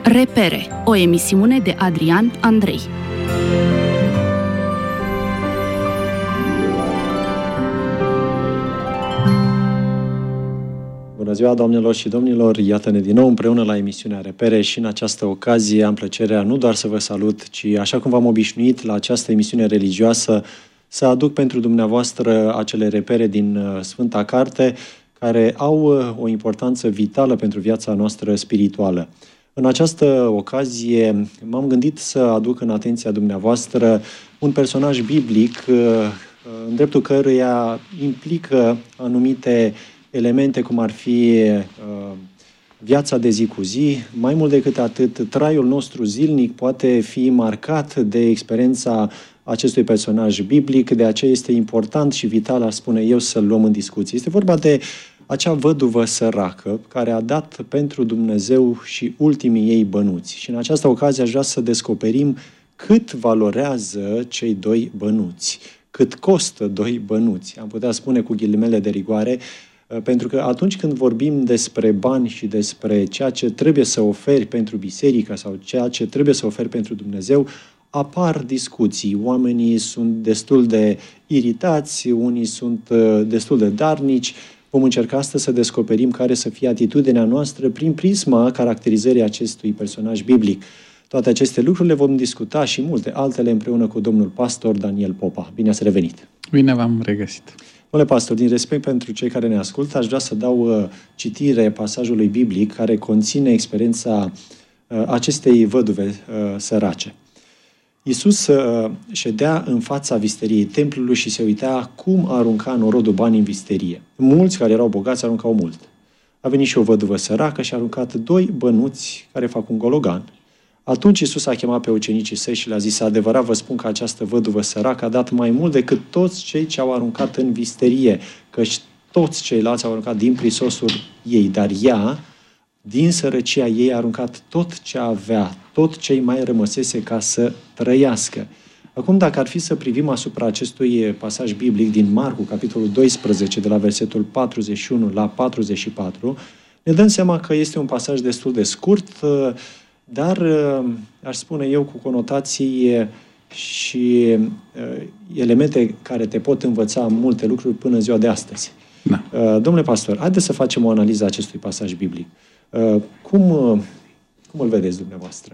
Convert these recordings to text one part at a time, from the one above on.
Repere, o emisiune de Adrian Andrei. Bună ziua, doamnelor și domnilor! Iată-ne din nou împreună la emisiunea Repere și în această ocazie am plăcerea nu doar să vă salut, ci așa cum v-am obișnuit la această emisiune religioasă, să aduc pentru dumneavoastră acele repere din Sfânta Carte care au o importanță vitală pentru viața noastră spirituală. În această ocazie m-am gândit să aduc în atenția dumneavoastră un personaj biblic în dreptul căruia implică anumite elemente, cum ar fi viața de zi cu zi. Mai mult decât atât, traiul nostru zilnic poate fi marcat de experiența acestui personaj biblic, de aceea este important și vital, aș spune eu, să-l luăm în discuție. Este vorba de acea văduvă săracă care a dat pentru Dumnezeu și ultimii ei bănuți. Și în această ocazie aș vrea să descoperim cât valorează cei doi bănuți, cât costă doi bănuți. Am putea spune cu ghilimele de rigoare, pentru că atunci când vorbim despre bani și despre ceea ce trebuie să oferi pentru biserică sau ceea ce trebuie să oferi pentru Dumnezeu, apar discuții. Oamenii sunt destul de iritați, unii sunt destul de darnici. Vom încerca astăzi să descoperim care să fie atitudinea noastră prin prisma caracterizării acestui personaj biblic. Toate aceste lucruri le vom discuta și multe altele împreună cu domnul pastor Daniel Popa. Bine ați revenit! Bine v-am regăsit! Domnule pastor, din respect pentru cei care ne ascultă, aș vrea să dau citire pasajului biblic care conține experiența acestei văduve sărace. Iisus ședea în fața visteriei templului și se uita cum arunca norodul bani în visterie. Mulți care erau bogați aruncau mult. A venit și o văduvă săracă și a aruncat 2 bănuți care fac un gologan. Atunci Iisus a chemat pe ucenicii săi și le-a zis: adevărat vă spun că această văduvă săracă a dat mai mult decât toți cei ce au aruncat în visterie, căci toți ceilalți au aruncat din prisosul ei, dar ea, din sărăcia ei, a aruncat tot ce avea, tot ce îi mai rămăsese ca să trăiască. Acum, dacă ar fi să privim asupra acestui pasaj biblic din Marcu, capitolul 12, de la versetul 41 la 44, ne dăm seama că este un pasaj destul de scurt, dar, aș spune eu, cu conotații și elemente care te pot învăța multe lucruri până în ziua de astăzi. Da. Domnule pastor, haideți să facem o analiză a acestui pasaj biblic. Cum îl vedeți dumneavoastră?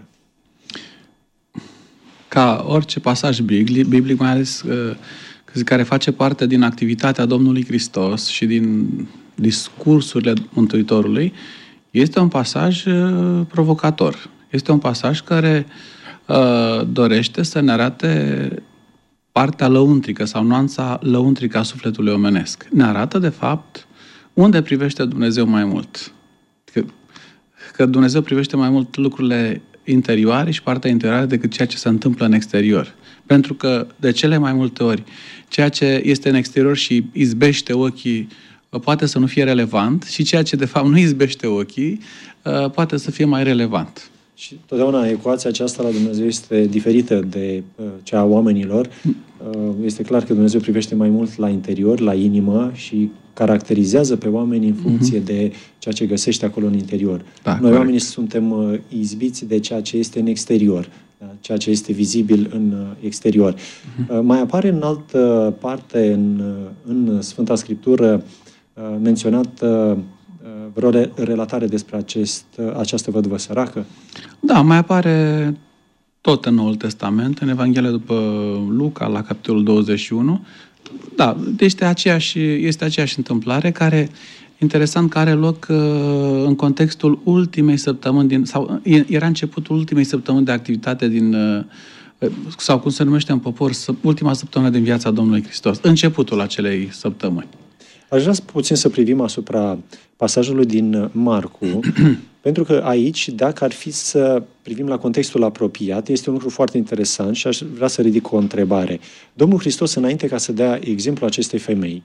Ca orice pasaj biblic, mai ales care face parte din activitatea Domnului Hristos și din discursurile Mântuitorului, este un pasaj provocator. Este un pasaj care dorește să ne arate partea lăuntrică sau nuanța lăuntrică a sufletului omenesc. Ne arată, de fapt, unde privește Dumnezeu mai mult. Că Dumnezeu privește mai mult lucrurile interioare și partea interioară decât ceea ce se întâmplă în exterior. Pentru că, de cele mai multe ori, ceea ce este în exterior și izbește ochii poate să nu fie relevant și ceea ce, de fapt, nu izbește ochii poate să fie mai relevant. Și totdeauna ecuația aceasta la Dumnezeu este diferită de cea a oamenilor. Este clar că Dumnezeu privește mai mult la interior, la inimă și caracterizează pe oameni în funcție de ceea ce găsește acolo în interior. Da, noi, corect. oamenii, suntem izbiți de ceea ce este în exterior, ceea ce este vizibil în exterior. Mai apare în altă parte, în Sfânta Scriptură, menționată vreo relatare despre această văduvă săracă? Da, mai apare tot în Noul Testament, în Evanghelia după Luca, la capitolul 21. Da, este aceeași întâmplare care, interesant, că are loc în contextul ultimei săptămâni, sau era începutul ultimei săptămâni de activitate sau cum se numește în popor, ultima săptămână din viața Domnului Hristos, începutul acelei săptămâni. Aș vrea puțin să privim asupra pasajului din Marcu, pentru că aici, dacă ar fi să privim la contextul apropiat, este un lucru foarte interesant și aș vrea să ridic o întrebare. Domnul Hristos, înainte ca să dea exemplu acestei femei,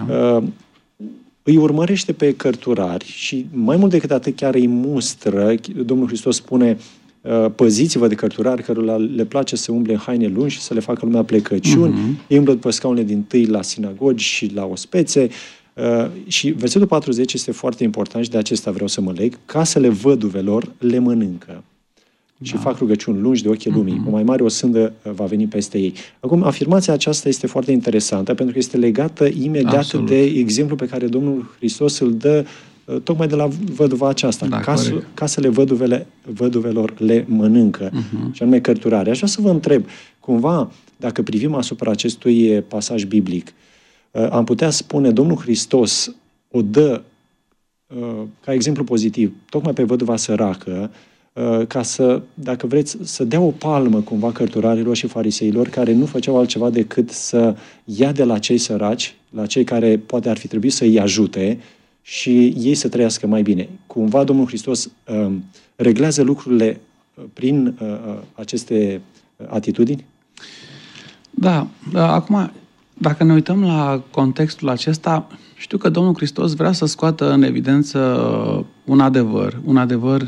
îi urmărește pe cărturari și mai mult decât atât chiar îi mustră. Domnul Hristos spune: păziți-vă de cărturari cărora le place să umble în haine lungi și să le facă lumea plecăciuni. Ei umblă după scaunele dintâi la sinagogi și la ospețe. Și versetul 40 este foarte important și de acesta vreau să mă leg. Casele văduvelor le mănâncă. și fac rugăciuni lungi de ochii lumii, o mai mare o sândă va veni peste ei. Acum, afirmația aceasta este foarte interesantă pentru că este legată imediat de exemplu pe care Domnul Hristos îl dă tocmai de la văduva aceasta. Casele văduvelor le mănâncă, și anume cărturare. Aș vrea să vă întreb, cumva, dacă privim asupra acestui pasaj biblic, am putea spune, Domnul Hristos o dă ca exemplu pozitiv, tocmai pe văduva săracă, ca să, dacă vreți, să dea o palmă cumva cărturarilor și fariseilor care nu făceau altceva decât să ia de la cei săraci, la cei care poate ar fi trebuit să îi ajute și ei să trăiască mai bine. Cumva Domnul Hristos reglează lucrurile prin aceste atitudini? Da. Acum, dacă ne uităm la contextul acesta, știu că Domnul Hristos vrea să scoată în evidență un adevăr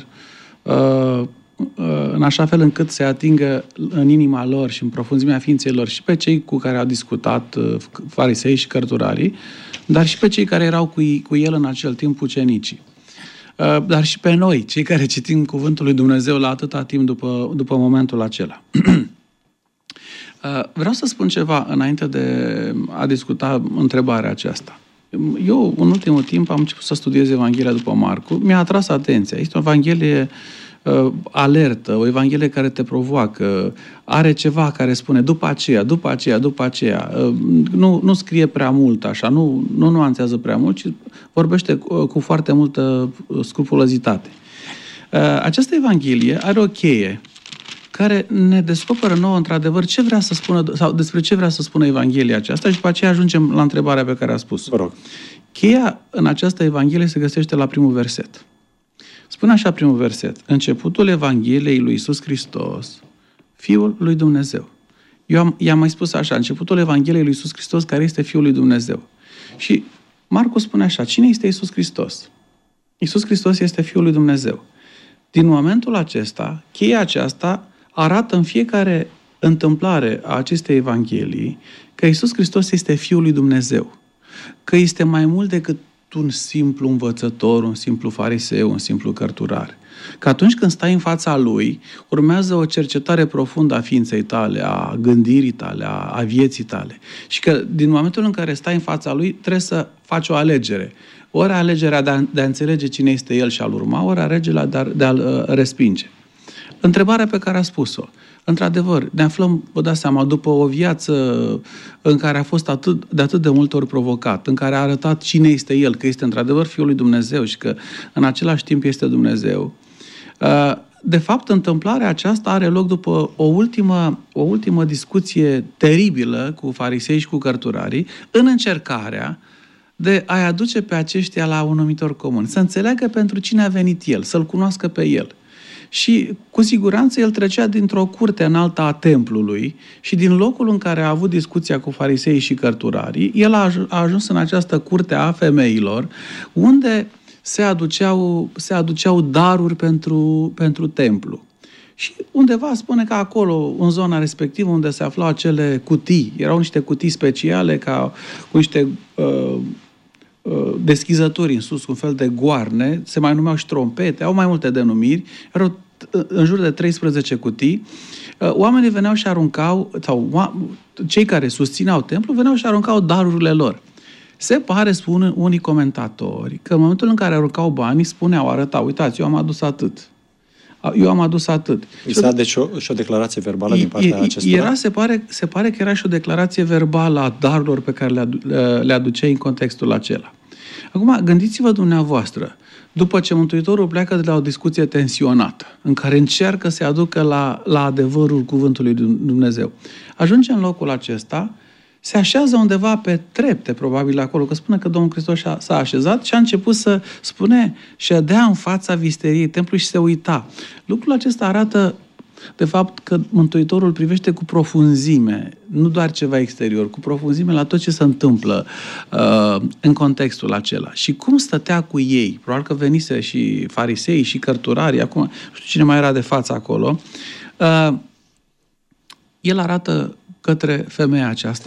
în așa fel încât să atingă în inima lor și în profunzimea ființei lor și pe cei cu care a discutat farisei și cărturarii, dar și pe cei care erau cu el în acel timp, ucenicii. Dar și pe noi, cei care citim Cuvântul lui Dumnezeu la atâta timp după momentul acela. Vreau să spun ceva înainte de a discuta întrebarea aceasta. Eu, în ultimul timp, am început să studiez Evanghelia după Marcu. Mi-a atras atenția. Este o Evanghelie alertă, o Evanghelie care te provoacă, are ceva care spune după aceea. Nu scrie prea mult așa, nu nuanțează prea mult, ci vorbește cu foarte multă scrupulozitate. Această Evanghelie are o cheie care ne descoperă nouă, într-adevăr, ce vrea să spună, sau despre ce vrea să spună Evanghelia aceasta și după aceea ajungem la întrebarea pe care a spus-o. Vă rog. Cheia în această Evanghelie se găsește la primul verset. Spune așa primul verset: începutul Evangheliei lui Iisus Hristos, Fiul lui Dumnezeu. Eu i-am mai spus așa, începutul Evangheliei lui Iisus Hristos, care este Fiul lui Dumnezeu. Și Marcu spune așa, cine este Iisus Hristos? Iisus Hristos este Fiul lui Dumnezeu. Din momentul acesta, cheia aceasta arată în fiecare întâmplare a acestei Evanghelii că Iisus Hristos este Fiul lui Dumnezeu. Că este mai mult decât un simplu învățător, un simplu fariseu, un simplu cărturar. Că atunci când stai în fața Lui, urmează o cercetare profundă a ființei tale, a gândirii tale, a vieții tale. Și că din momentul în care stai în fața Lui, trebuie să faci o alegere. Ori alegerea de a înțelege cine este El și a-L urma, ori alegerea de a-L respinge. Întrebarea pe care a spus-o. Într-adevăr, ne aflăm, vă dați seama, după o viață în care a fost de atât de multe ori provocat, în care a arătat cine este El, că este într-adevăr Fiul lui Dumnezeu și că în același timp este Dumnezeu. De fapt, întâmplarea aceasta are loc după o ultimă discuție teribilă cu farisei și cu cărturarii, în încercarea de a-i aduce pe aceștia la un numitor comun, să înțeleagă pentru cine a venit El, să-L cunoască pe El. Și cu siguranță el trecea dintr-o curte în alta a templului și din locul în care a avut discuția cu farisei și cărturarii, el a ajuns în această curte a femeilor, unde se aduceau daruri pentru templu. Și undeva spune că acolo, în zona respectivă, unde se aflau acele cutii, erau niște cutii speciale cu niște deschizături în sus, un fel de goarne, se mai numeau și trompete, au mai multe denumiri, erau în jur de 13 cutii. Oamenii veneau și aruncau, sau cei care susțineau templul, veneau și aruncau darurile lor. Se pare, spun unii comentatori, că în momentul în care aruncau banii, arătau, uitați, eu am adus atât. Exista deci și o declarație verbală din partea acestora? Se pare că era și o declarație verbală a darurilor pe care le aduceai în contextul acela. Acum, gândiți-vă dumneavoastră, după ce Mântuitorul pleacă de la o discuție tensionată, în care încearcă să aducă la adevărul cuvântului Dumnezeu, ajunge în locul acesta, se așează undeva pe trepte, probabil acolo, că spune că Domnul Hristos s-a așezat și a început să spune, ședea în fața visteriei templului și se uita. Lucrul acesta arată, de fapt, că Mântuitorul privește cu profunzime, nu doar ceva exterior, cu profunzime la tot ce se întâmplă în contextul acela. Și cum stătea cu ei, probabil că venise și farisei și cărturarii, acum nu știu cine mai era de față acolo, el arată către femeia aceasta. Dar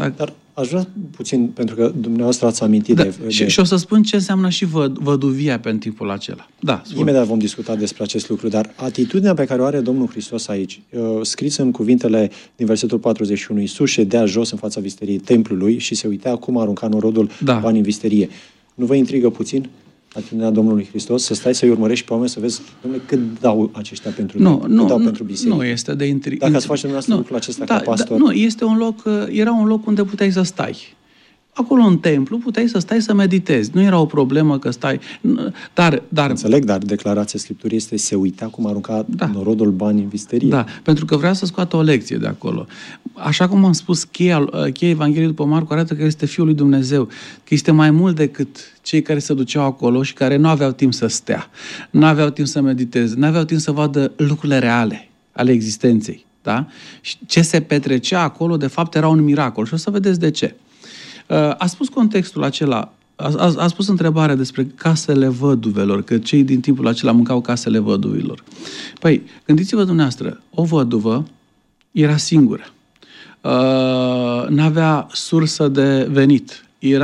aș vrea puțin, pentru că dumneavoastră ați amintit de... Și o să spun ce înseamnă și văduvia pe timpul acela. Da, spun. Imediat vom discuta despre acest lucru, dar atitudinea pe care o are Domnul Hristos aici, scris în cuvintele din versetul 41, Iisus ședea jos în fața visteriei templului și se uita cum arunca norodul bani în visterie. Nu vă intrigă puțin atitudinea Domnului Hristos? Să stai să-i urmărești pe oameni, să vezi, dom'le, cât dau aceștia pentru cât dau pentru biserică? Nu este de intrigă. Dacă ați face dumneavoastră lucrul acesta ca pastor... Nu, este un loc, era un loc unde puteai să stai. Acolo în templu puteai să stai să meditezi. Nu era o problemă că stai... Dar înțeleg, dar declarația Scripturii este se uita cum arunca norodul bani în visterie. Da, pentru că vrea să scoată o lecție de acolo. Așa cum am spus, cheia Evangheliei după Marcu arată că este Fiul lui Dumnezeu, că este mai mult decât cei care se duceau acolo și care nu aveau timp să stea, nu aveau timp să mediteze, nu aveau timp să vadă lucrurile reale ale existenței. Da? Și ce se petrecea acolo, de fapt, era un miracol. Și o să vedeți de ce. A spus contextul acela, a spus întrebarea despre casele văduvelor, că cei din timpul acela mâncau casele văduvilor. Păi, gândiți-vă dumneavoastră, o văduvă era singură, n-avea sursă de venit,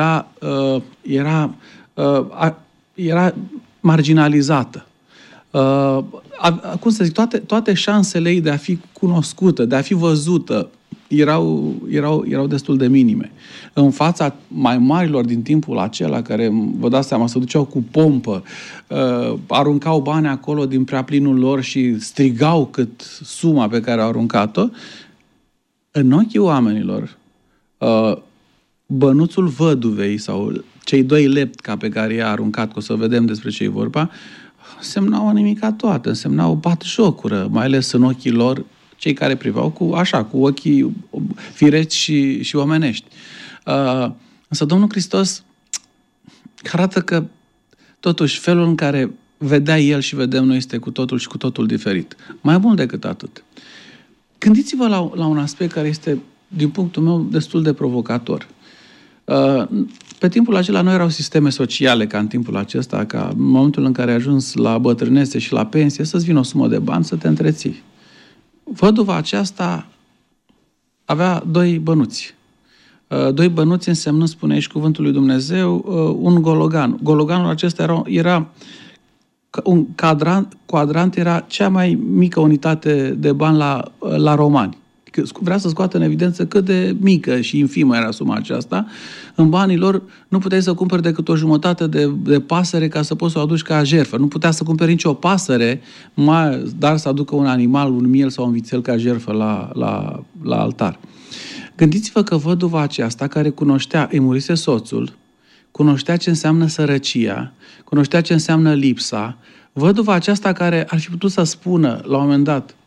era marginalizată. Cum să zic, toate șansele ei de a fi cunoscută, de a fi văzută, erau destul de minime. În fața mai marilor din timpul acela, care, vă dați seama, se duceau cu pompă, aruncau bani acolo din preaplinul lor și strigau cât suma pe care au aruncat-o, în ochii oamenilor, bănuțul văduvei sau cei 2 leptca pe care i-a aruncat, că o să vedem despre ce e vorba, însemnau o nimica toată, însemnau o batjocură, mai ales în ochii lor, cei care priveau cu ochii firești și omenești. Însă Domnul Hristos arată că totuși felul în care vedea El și vedem noi este cu totul și cu totul diferit. Mai mult decât atât. Gândiți-vă la un aspect care este, din punctul meu, destul de provocator. Pe timpul acela nu erau sisteme sociale ca în timpul acesta, ca în momentul în care ai ajuns la bătrânețe și la pensie, să-ți vină o sumă de bani să te întreții. Văduva aceasta avea 2 bănuți. 2 bănuți însemnând, spune aici cuvântul lui Dumnezeu, un gologan. Gologanul acesta era un quadrant, era cea mai mică unitate de bani la romani. Vrea să scoată în evidență cât de mică și infimă era suma aceasta. În banii lor nu puteai să cumperi decât o jumătate de pasăre ca să poți să o aduci ca jertfă. Nu putea să cumperi nicio pasăre, dar să aducă un animal, un miel sau un vițel ca jertfă la altar. Gândiți-vă că văduva aceasta, care îi murise soțul, cunoștea ce înseamnă sărăcia, cunoștea ce înseamnă lipsa, văduva aceasta care ar fi putut să spună la un moment dat,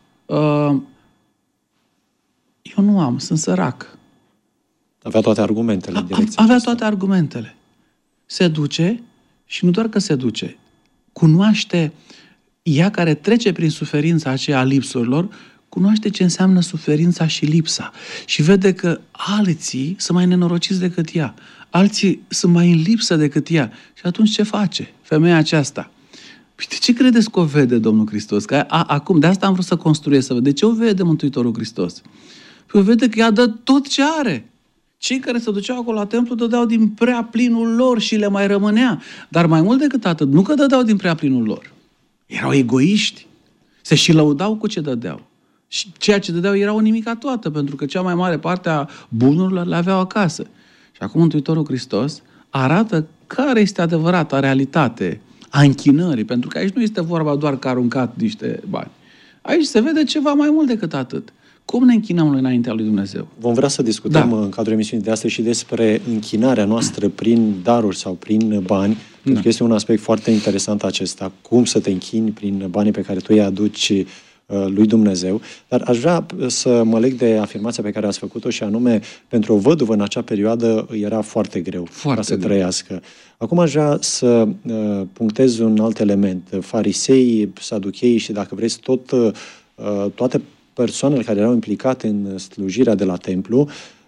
eu nu am, sunt sărac. Avea toate argumentele în direcția Avea toate argumentele. Se duce și nu doar că se duce, cunoaște, ea care trece prin suferința aceea a lipsurilor, cunoaște ce înseamnă suferința și lipsa. Și vede că alții sunt mai nenorociți decât ea. Alții sunt mai în lipsă decât ea. Și atunci ce face femeia aceasta? De ce credeți că o vede Domnul Hristos? Că acum, de asta am vrut să construiesc, să văd. De ce o vede Mântuitorul Hristos? Păi vede că ea dă tot ce are. Cei care se duceau acolo la templu dădeau din prea plinul lor și le mai rămânea. Dar mai mult decât atât, nu că dădeau din prea plinul lor. Erau egoiști. Se și lăudau cu ce dădeau. Și ceea ce dădeau era o nimica toată, pentru că cea mai mare parte a bunurilor le aveau acasă. Și acum Mântuitorul Hristos arată care este adevărata realitate a închinării, pentru că aici nu este vorba doar că a aruncat niște bani. Aici se vede ceva mai mult decât atât. Cum ne închinăm noi înaintea lui Dumnezeu? Vom vrea să discutăm în cadrul emisiunii de astăzi și despre închinarea noastră prin daruri sau prin bani, pentru că este un aspect foarte interesant acesta, cum să te închini prin banii pe care tu îi aduci lui Dumnezeu. Dar aș vrea să mă leg de afirmația pe care ați făcut-o și anume, pentru o văduvă în acea perioadă era foarte greu ca să trăiască. Acum aș vrea să punctez un alt element. Farisei, saducheii și, dacă vreți, toate persoanele care erau implicate în slujirea de la templu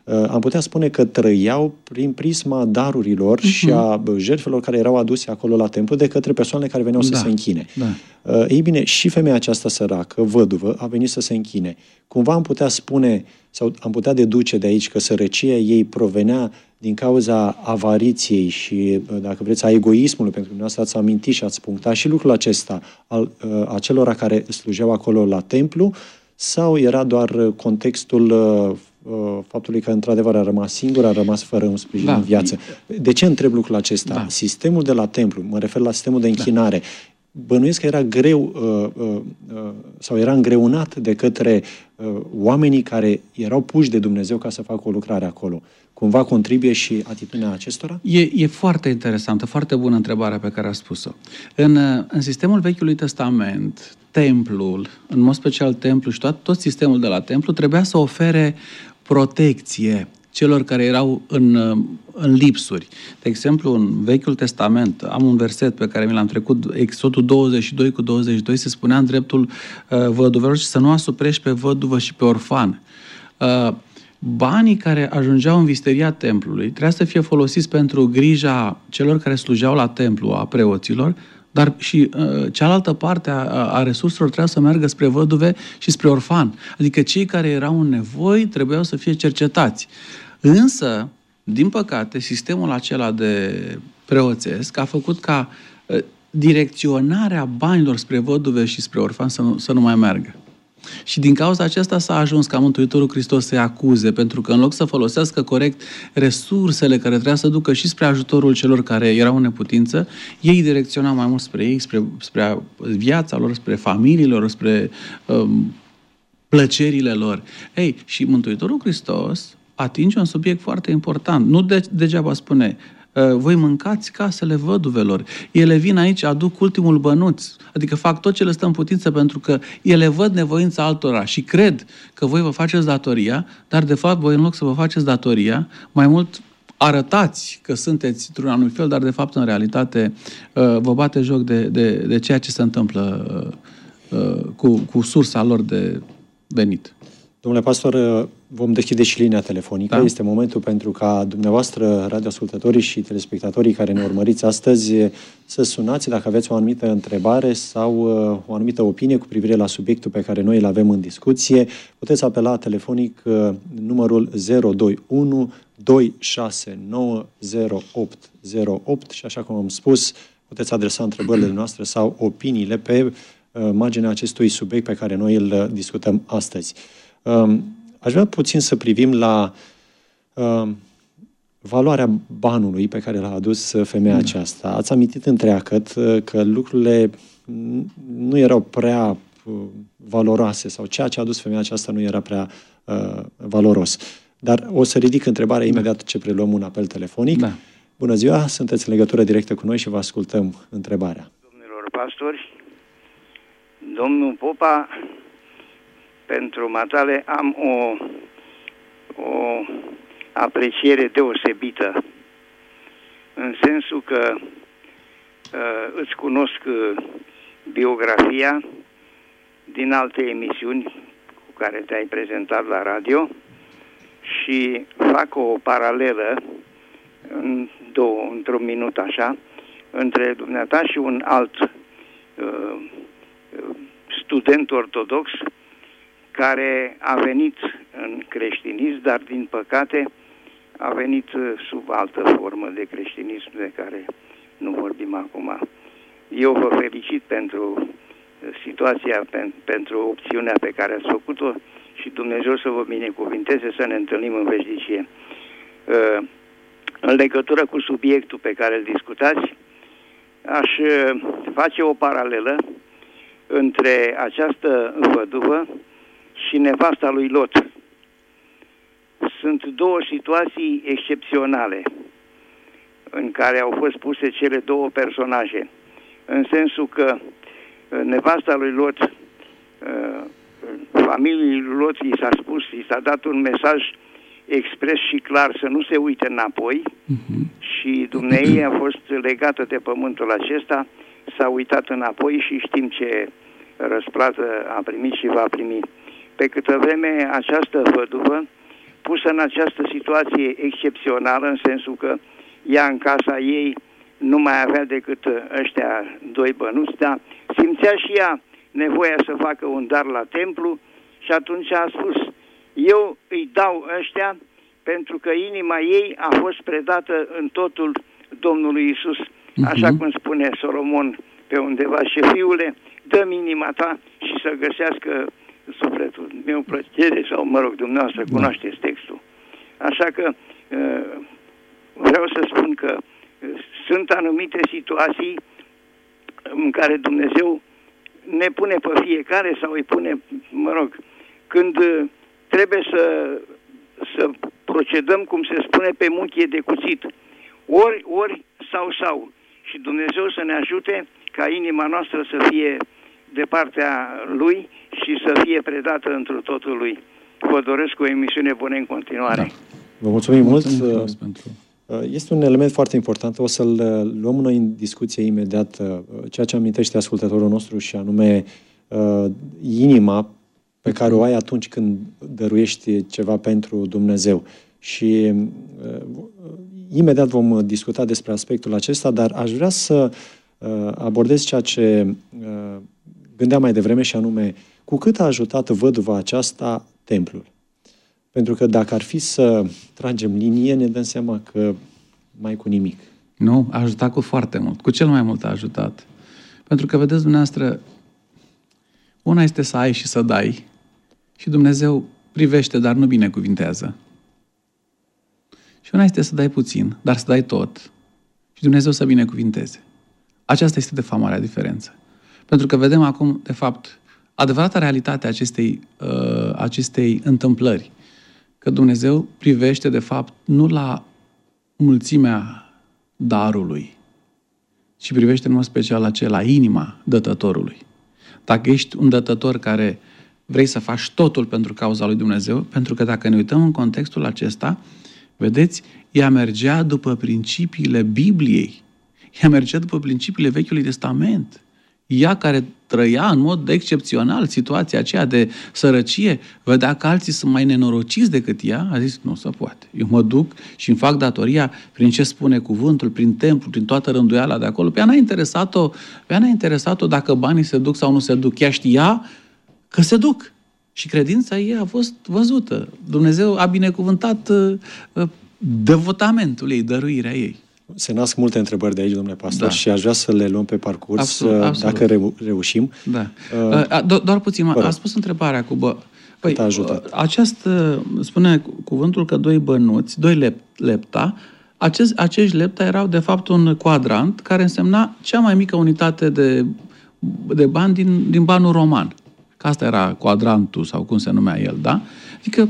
am putea spune că trăiau prin prisma darurilor și a jertfelor care erau aduse acolo la templu de către persoanele care veneau să se închine. Ei bine, și femeia aceasta săracă, văduvă, a venit să se închine. Cumva am putea spune, sau am putea deduce de aici că sărăcia ei provenea din cauza avariției și, dacă vreți, a egoismului, pentru că dumneavoastră ați amintit și ați punctat și lucrul acesta al acelora care slujeau acolo la templu, sau era doar contextul faptului că într-adevăr a rămas singur, a rămas fără un sprijin în viață. De ce întreb lucrul acesta? Sistemul de la templu, mă refer la sistemul de închinare, bănuiesc că era greu sau era îngreunat de către oamenii care erau puși de Dumnezeu ca să facă o lucrare acolo. Cumva contribuie și atitudinea acestora? E foarte interesantă, foarte bună întrebarea pe care a spus-o. În sistemul Vechiului Testament, templul, în mod special templu și tot sistemul de la templu, trebuia să ofere protecție celor care erau în lipsuri. De exemplu, în Vechiul Testament, am un verset pe care mi l-am trecut, Exodul 22:22, se spunea în dreptul văduvelor și să nu asuprești pe văduvă și pe orfan. Banii care ajungeau în visteria templului trebuia să fie folosiți pentru grija celor care slujeau la templu, a preoților, dar și cealaltă parte a resurselor trebuia să meargă spre văduve și spre orfan. Adică cei care erau în nevoi trebuiau să fie cercetați. Însă, din păcate, sistemul acela de preoțesc a făcut ca direcționarea banilor spre văduve și spre orfan să nu mai meargă. Și din cauza aceasta s-a ajuns ca Mântuitorul Hristos să-i acuze, pentru că în loc să folosească corect resursele care trebuia să ducă și spre ajutorul celor care erau în neputință, ei direcționau mai mult spre ei, spre viața lor, spre familiile lor, spre plăcerile lor. Ei, și Mântuitorul Hristos atinge un subiect foarte important. Nu degeaba spune: voi mâncați casele văduvelor. Ele vin aici, aduc ultimul bănuț. Adică fac tot ce le stă în putință pentru că ele văd nevoința altora și cred că voi vă faceți datoria, dar de fapt voi, în loc să vă faceți datoria, mai mult arătați că sunteți într-un anumit fel, dar de fapt în realitate vă bate joc de ceea ce se întâmplă cu sursa lor de venit. Domnule pastor, vom deschide și linia telefonică. Da. Este momentul pentru ca dumneavoastră, radioascultătorii și telespectatorii care ne urmăriți astăzi, să sunați dacă aveți o anumită întrebare sau o anumită opinie cu privire la subiectul pe care noi îl avem în discuție. Puteți apela telefonic numărul 021 269 0808 și, așa cum am spus, puteți adresa întrebările noastre sau opiniile pe marginea acestui subiect pe care noi îl discutăm astăzi. Aș vrea puțin să privim la valoarea banului pe care l-a adus femeia aceasta. Ați amintit întreagăt că lucrurile nu erau prea valoroase sau ceea ce a adus femeia aceasta nu era prea valoros. Dar o să ridic întrebarea imediat ce preluăm un apel telefonic. Da. Bună ziua, sunteți în legătură directă cu noi și vă ascultăm întrebarea. Domnilor pastori, domnul Popa, pentru matale am o apreciere deosebită, în sensul că îți cunosc biografia din alte emisiuni cu care te-ai prezentat la radio și fac o paralelă într-un minut așa, între dumneata și un alt student ortodox care a venit în creștinism, dar din păcate a venit sub altă formă de creștinism de care nu vorbim acum. Eu vă felicit pentru situația, pentru opțiunea pe care ați făcut-o și Dumnezeu să vă binecuvinteze, să ne întâlnim în veșnicie. În legătură cu subiectul pe care îl discutați, aș face o paralelă între această văduvă și nevasta lui Lot. Sunt două situații excepționale în care au fost puse cele două personaje. În sensul că nevasta lui Lot, familiei lui Lot i s-a spus, i s-a dat un mesaj expres și clar să nu se uite înapoi și dumneei a fost legată de pământul acesta, s-a uitat înapoi și știm ce răsplată a primit și va primi. Pe câtă vreme această văduvă pusă în această situație excepțională, în sensul că ea în casa ei nu mai avea decât ăștia 2 bănuți, dar simțea și ea nevoia să facă un dar la templu și atunci a spus: eu îi dau ăștia pentru că inima ei a fost predată în totul Domnului Iisus. Așa cum spune Solomon pe undeva: și fiule, dă-mi inima ta și să găsească sufletul meu plăcere, sau mă rog, dumneavoastră cunoașteți textul. Așa că vreau să spun că sunt anumite situații în care Dumnezeu ne pune pe fiecare, sau îi pune, mă rog, când trebuie să procedăm, cum se spune, pe muchie de cuțit. Ori sau. Și Dumnezeu să ne ajute ca inima noastră să fie de partea Lui și să fie predată întru totul Lui. Vă doresc o emisiune bună în continuare. Da. Vă mulțumim mult. Este un element foarte important. O să-l luăm noi în discuție imediat, ceea ce amintește ascultătorul nostru, și anume inima pe care o ai atunci când dăruiești ceva pentru Dumnezeu. Și imediat vom discuta despre aspectul acesta, dar aș vrea să abordez ceea ce gândeam mai devreme, și anume cu cât a ajutat văduva aceasta templul. Pentru că dacă ar fi să tragem linie, ne dăm seama că mai cu nimic. Nu, a ajutat cu foarte mult. Cu cel mai mult a ajutat. Pentru că, vedeți dumneavoastră, una este să ai și să dai, și Dumnezeu privește, dar nu binecuvintează. Și una este să dai puțin, dar să dai tot, și Dumnezeu să binecuvinteze. Aceasta este, de fapt, marea diferență. Pentru că vedem acum, de fapt, adevărata realitate a acestei întâmplări, că Dumnezeu privește, de fapt, nu la mulțimea darului, ci privește în mod special la inima dătătorului. Dacă ești un dătător care vrei să faci totul pentru cauza lui Dumnezeu, pentru că dacă ne uităm în contextul acesta, vedeți, ea mergea după principiile Bibliei, ea mergea după principiile Vechiului Testament. Ea, care trăia în mod excepțional situația aceea de sărăcie, vedea că alții sunt mai nenorociți decât ea, a zis: nu se poate. Eu mă duc și îmi fac datoria prin ce spune cuvântul, prin templu, prin toată rânduiala de acolo. Pe ea n-a interesat-o dacă banii se duc sau nu se duc. Ea știa că se duc. Și credința ei a fost văzută. Dumnezeu a binecuvântat devotamentul ei, dăruirea ei. Se nasc multe întrebări de aici, domnule pastor, și aș vrea să le luăm pe parcurs, absolut. Dacă reușim. Da. Doar puțin, a spus întrebarea cu cât a ajutat? Spune cuvântul că 2 bănuți, 2 lepta, acești lepta erau de fapt un quadrant care însemna cea mai mică unitate de bani din banul roman. Că asta era quadrantul, sau cum se numea el, da? Adică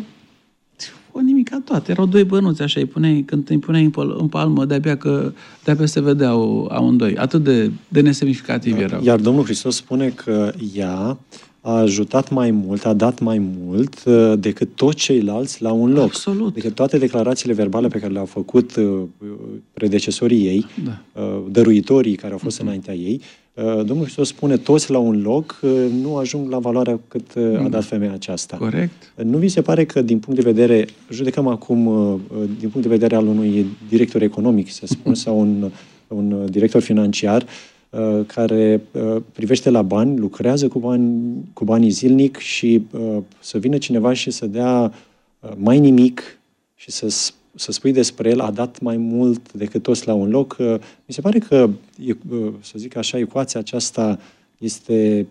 o nimica toate. Erau 2 bănuți, așa, când îi puneai în palmă, de-abia se vedeau amândoi. Atât de nesemnificativ erau. Iar Domnul Hristos spune că ea a ajutat mai mult, a dat mai mult decât toți ceilalți la un loc. Absolut. Decât toate declarațiile verbale pe care le-au făcut predecesorii ei, dăruitorii care au fost înaintea ei. Domnul Hristos spune: toți la un loc nu ajung la valoarea cât a dat femeia aceasta. Corect. Nu vi se pare că, din punct de vedere, judecăm acum din punct de vedere al unui director economic, să spun, sau un director financiar, care privește la bani, lucrează cu banii zilnic, și să vină cineva și să dea mai nimic și să spui despre el: a dat mai mult decât toți la un loc. Mi se pare că, să zic așa, ecuația aceasta este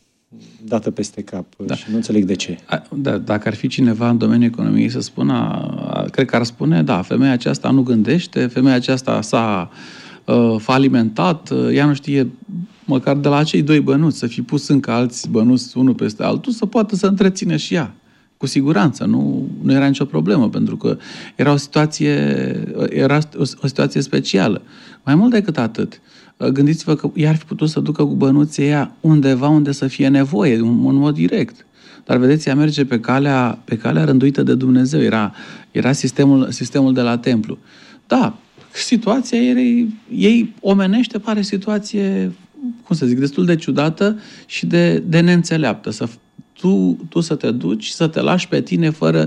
dată peste cap, și nu înțeleg de ce. Dacă ar fi cineva în domeniul economiei să spună, cred că ar spune: da, femeia aceasta nu gândește, femeia aceasta s-a falimentat, ea nu știe măcar de la acei 2 bănuți să fi pus încă alți bănuți unul peste altul, să poată să întreține și ea. Cu siguranță, nu era nicio problemă, pentru că era o situație specială. Mai mult decât atât, gândiți-vă că ea ar fi putut să ducă cu bănuții ea undeva unde să fie nevoie, în mod direct. Dar vedeți, ea merge pe calea rânduită de Dumnezeu. Era sistemul de la templu. Da, situația ei omenește, pare situație, cum să zic, destul de ciudată și de neînțeleaptă. Tu să te duci, să te lași pe tine fără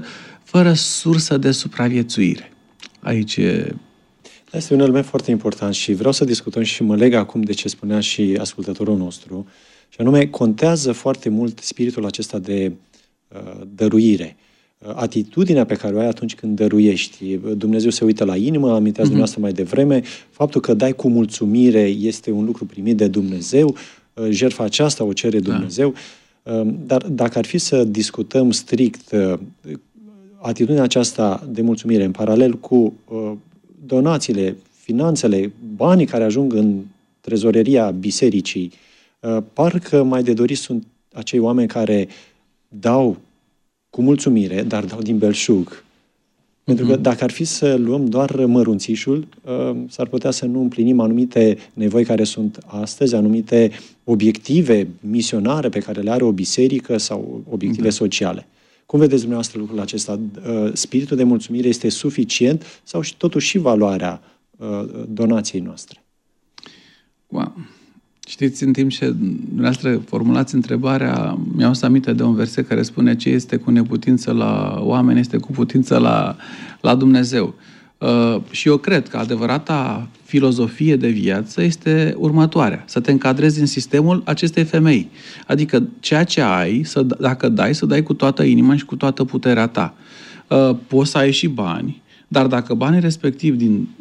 fără sursă de supraviețuire. Aici e... Este un element foarte important și vreau să discutăm și mă leg acum de ce spunea și ascultătorul nostru, și anume, contează foarte mult spiritul acesta de dăruire. Atitudinea pe care o ai atunci când dăruiești. Dumnezeu se uită la inimă, aminteați dumneavoastră mai devreme, faptul că dai cu mulțumire este un lucru primit de Dumnezeu, jertfa aceasta o cere Dumnezeu, dar dacă ar fi să discutăm strict atitudinea aceasta de mulțumire în paralel cu donațiile, finanțele, banii care ajung în trezoreria bisericii, parcă mai de dorit sunt acei oameni care dau cu mulțumire, dar dau din belșug. Pentru că dacă ar fi să luăm doar mărunțișul, s-ar putea să nu împlinim anumite nevoi care sunt astăzi, anumite obiective misionare pe care le are o biserică sau obiective sociale. Cum vedeți dumneavoastră lucrul acesta? Spiritul de mulțumire este suficient sau și totuși și valoarea donației noastre? Wow. Știți, în timp ce dumneavoastră formulați întrebarea, mi-au adus aminte de un verset care spune: ce este cu neputință la oameni, este cu putință la Dumnezeu. Și eu cred că adevărata filozofie de viață este următoarea: să te încadrezi în sistemul acestei femei. Adică ceea ce ai, dacă dai, să dai cu toată inima și cu toată puterea ta. Poți să ai și bani, dar dacă banii respectiv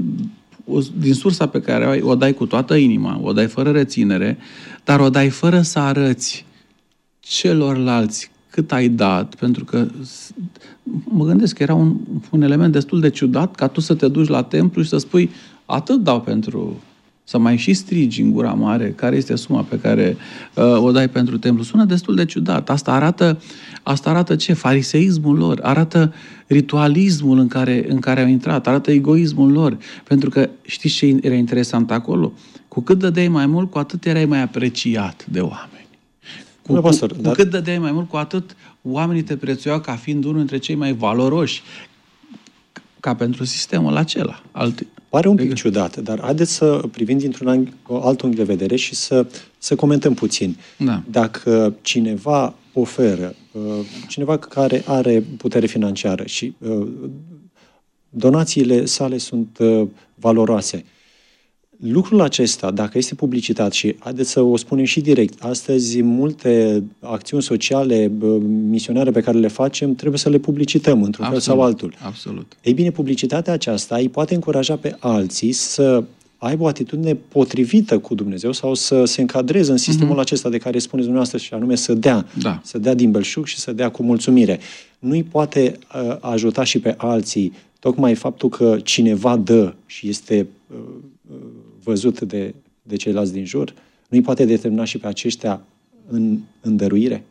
din sursa pe care o dai cu toată inima, o dai fără reținere, dar o dai fără să arăți celorlalți cât ai dat, pentru că mă gândesc că era un element destul de ciudat ca tu să te duci la templu și să spui: atât dau pentru... să mai și strigi în gura mare care este suma pe care o dai pentru templu. Sună destul de ciudat. Asta arată ce? Fariseismul lor, arată ritualismul în care au intrat, arată egoismul lor. Pentru că știți ce era interesant acolo? Cu cât dădeai mai mult, cu atât erai mai apreciat de oameni. Cu cât dădeai mai mult, cu atât oamenii te prețuiau ca fiind unul dintre cei mai valoroși, ca pentru sistemul acela. Pare un pic ciudat, dar haideți să privim dintr-un alt unghi de vedere și să comentăm puțin. Da. Dacă cineva oferă, cineva care are putere financiară și donațiile sale sunt valoroase, lucrul acesta, dacă este publicitat, și haideți să o spunem și direct, astăzi multe acțiuni sociale, misionare pe care le facem, trebuie să le publicităm într-un fel sau altul. Absolut. Ei bine, publicitatea aceasta îi poate încuraja pe alții să aibă o atitudine potrivită cu Dumnezeu sau să se încadreze în sistemul acesta de care spuneți dumneavoastră, și anume să dea. Da. Să dea din belșug și să dea cu mulțumire. Nu îi poate ajuta și pe alții tocmai faptul că cineva dă și este văzut de ceilalți din jur? Nu îi poate determina și pe aceștia în dăruire?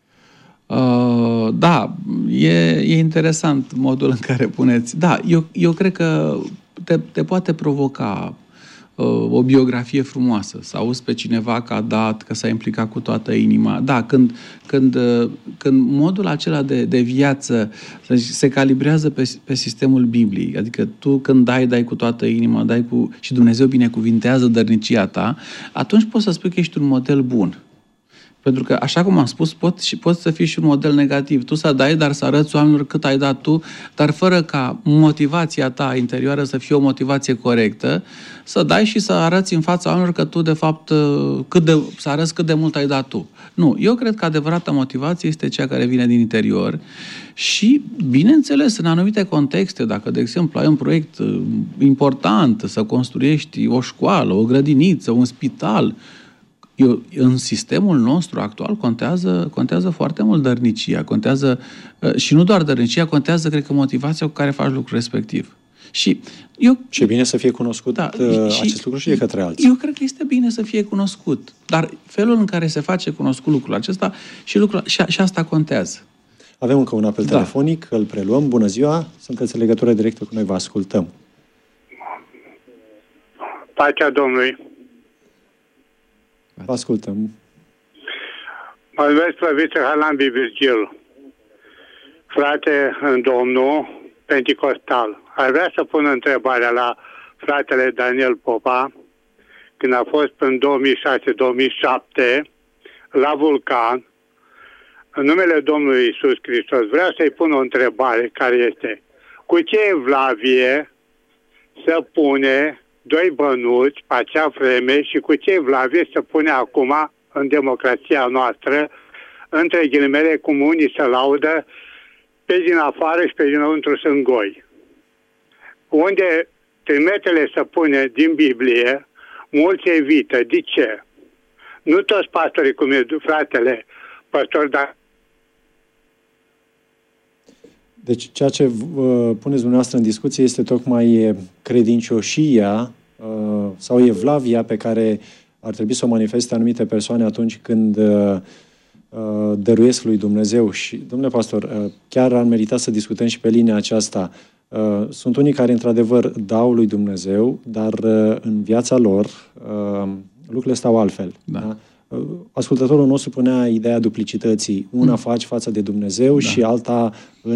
Da, e interesant modul în care puneți. Da, eu cred că te poate provoca o biografie frumoasă, să auzi pe cineva că a dat, că s-a implicat cu toată inima. Da, când modul acela de viață se calibrează pe sistemul Bibliei, adică tu când dai cu toată inima, și Dumnezeu binecuvintează dărnicia ta, atunci poți să spui că ești un model bun. Pentru că, așa cum am spus, poți să fii și un model negativ. Tu să dai, dar să arăți oamenilor cât ai dat tu, dar fără ca motivația ta interioară să fie o motivație corectă, să dai și să arăți în fața oamenilor că tu, de fapt, să arăți cât de mult ai dat tu. Nu, eu cred că adevărata motivație este cea care vine din interior și, bineînțeles, în anumite contexte, dacă, de exemplu, ai un proiect important, să construiești o școală, o grădiniță, un spital, în sistemul nostru actual contează foarte mult dărnicia, contează, și nu doar dărnicia, contează, cred că, motivația cu care faci lucrul respectiv. Și e bine să fie cunoscut acest lucru și de către alții. Eu cred că este bine să fie cunoscut, dar felul în care se face cunoscut lucrul acesta și asta contează. Avem încă un apel telefonic, îl preluăm. Bună ziua, sunteți în legătură directă cu noi, vă ascultăm. Pacea Domnului. Vă ascultăm. Mă numesc Plăviță Halambi Virgil, frate în Domnul Penticostal. Aș vrea să pun întrebarea la fratele Daniel Popa, când a fost în 2006-2007 la Vulcan, în numele Domnului Iisus Hristos, vreau să-i pun o întrebare care este: cu ce evlavie să pune doi bănuți pe acea vreme și cu ce evlavie să pune acum în democrația noastră, între ghilimele, cum unii se laudă, pe din afară și pe dinăuntru sunt goi. Unde trimetele se pune din Biblie, mulți evită. De ce? Nu toți pastorii, cum e fratele păstor, dar... Deci ceea ce puneți dumneavoastră în discuție este tocmai credincioșia sau evlavia pe care ar trebui să o manifeste anumite persoane atunci când dăruiesc lui Dumnezeu. Și, domnule pastor, chiar ar merita să discutăm și pe linia aceasta. Sunt unii care, într-adevăr, dau lui Dumnezeu, dar în viața lor lucrurile stau altfel. Da. Da? Ascultătorul nostru punea ideea duplicității. Una faci față de Dumnezeu și alta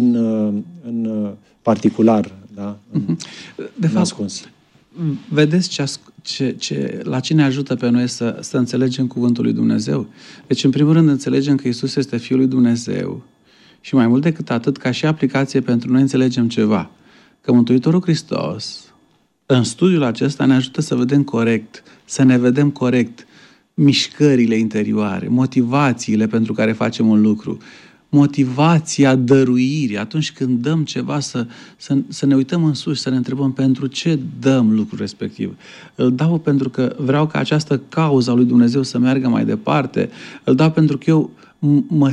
în particular. Da? De fapt, ascuns. Vedeți la ce ne ajută pe noi să înțelegem cuvântul lui Dumnezeu? Deci, în primul rând, înțelegem că Iisus este Fiul lui Dumnezeu și mai mult decât atât, ca și aplicație pentru noi, înțelegem ceva. Că Mântuitorul Hristos, în studiul acesta, ne ajută să vedem corect, să ne vedem corect mișcările interioare, motivațiile pentru care facem un lucru, motivația dăruirii. Atunci când dăm ceva, să ne uităm în sus, să ne întrebăm pentru ce dăm lucrul respectiv. Îl dau pentru că vreau ca această cauză a lui Dumnezeu să meargă mai departe. Îl dau pentru că eu mă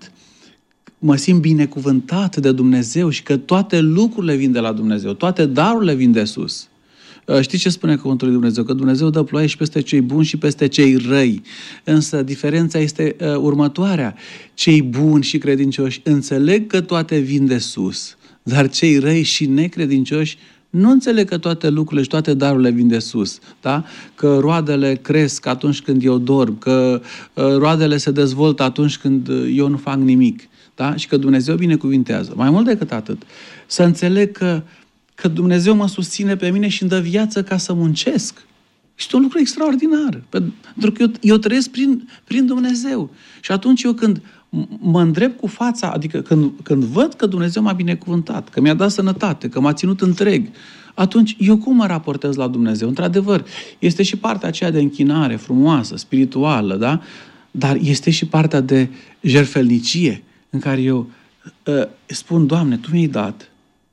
simt binecuvântat de Dumnezeu și că toate lucrurile vin de la Dumnezeu, toate darurile vin de sus. Știți ce spune cuvântul lui Dumnezeu? Că Dumnezeu dă ploaie și peste cei buni și peste cei răi. Însă diferența este următoarea. Cei buni și credincioși înțeleg că toate vin de sus, dar cei răi și necredincioși nu înțeleg că toate lucrurile și toate darurile vin de sus. Da? Că roadele cresc atunci când eu dorm, că roadele se dezvoltă atunci când eu nu fac nimic. Da? Și că Dumnezeu binecuvintează. Mai mult decât atât, să înțeleg că Dumnezeu mă susține pe mine și îmi dă viață ca să muncesc. Este un lucru extraordinar. Pentru că eu trăiesc prin Dumnezeu. Și atunci eu când mă îndrept cu fața, adică când văd că Dumnezeu m-a binecuvântat, că mi-a dat sănătate, că m-a ținut întreg, atunci eu cum mă raportez la Dumnezeu? Într-adevăr, este și partea aceea de închinare frumoasă, spirituală, da? Dar este și partea de jertfelnicie în care eu spun: Doamne, Tu mi-ai dat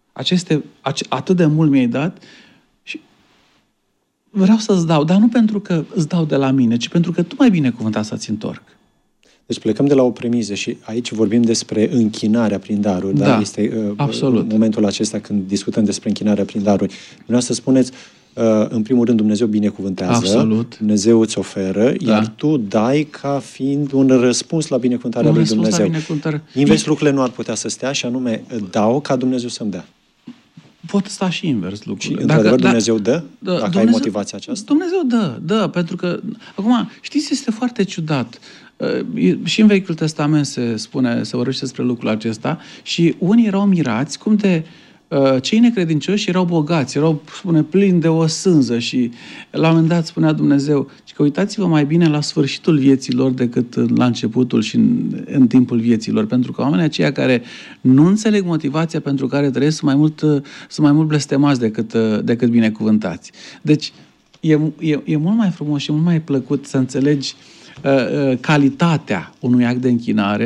atât de mult mi-ai dat și vreau să-ți dau, dar nu pentru că îți dau de la mine, ci pentru că Tu m-ai binecuvântat să-ți întorc. Deci plecăm de la o premiză și aici vorbim despre închinarea prin daruri. Da, dar este absolut. Momentul acesta când discutăm despre închinarea prin daruri. Dumneavoastră spuneți, în primul rând, Dumnezeu binecuvântează, absolut. Dumnezeu îți oferă, iar tu dai ca fiind un răspuns la binecuvântarea lui Dumnezeu. Invers lucrurile nu ar putea să stea și anume dau ca Dumnezeu să-mi dea. Pot sta și invers lucrurile. Și, într-adevăr, Dumnezeu dă? Dacă ai motivația aceasta? Dumnezeu dă, pentru că... Acum, știți, este foarte ciudat. Și în Vechiul Testament se vorbește despre lucrul acesta și unii erau mirați cum de cei necredincioși erau bogați, erau, plini de o sânză și la un moment dat spunea Dumnezeu că uitați-vă mai bine la sfârșitul vieților decât la începutul și în timpul vieților, pentru că oamenii aceia care nu înțeleg motivația pentru care trăiesc sunt mai mult blestemați decât binecuvântați. Deci e mult mai frumos și mult mai plăcut să înțelegi calitatea unui act de închinare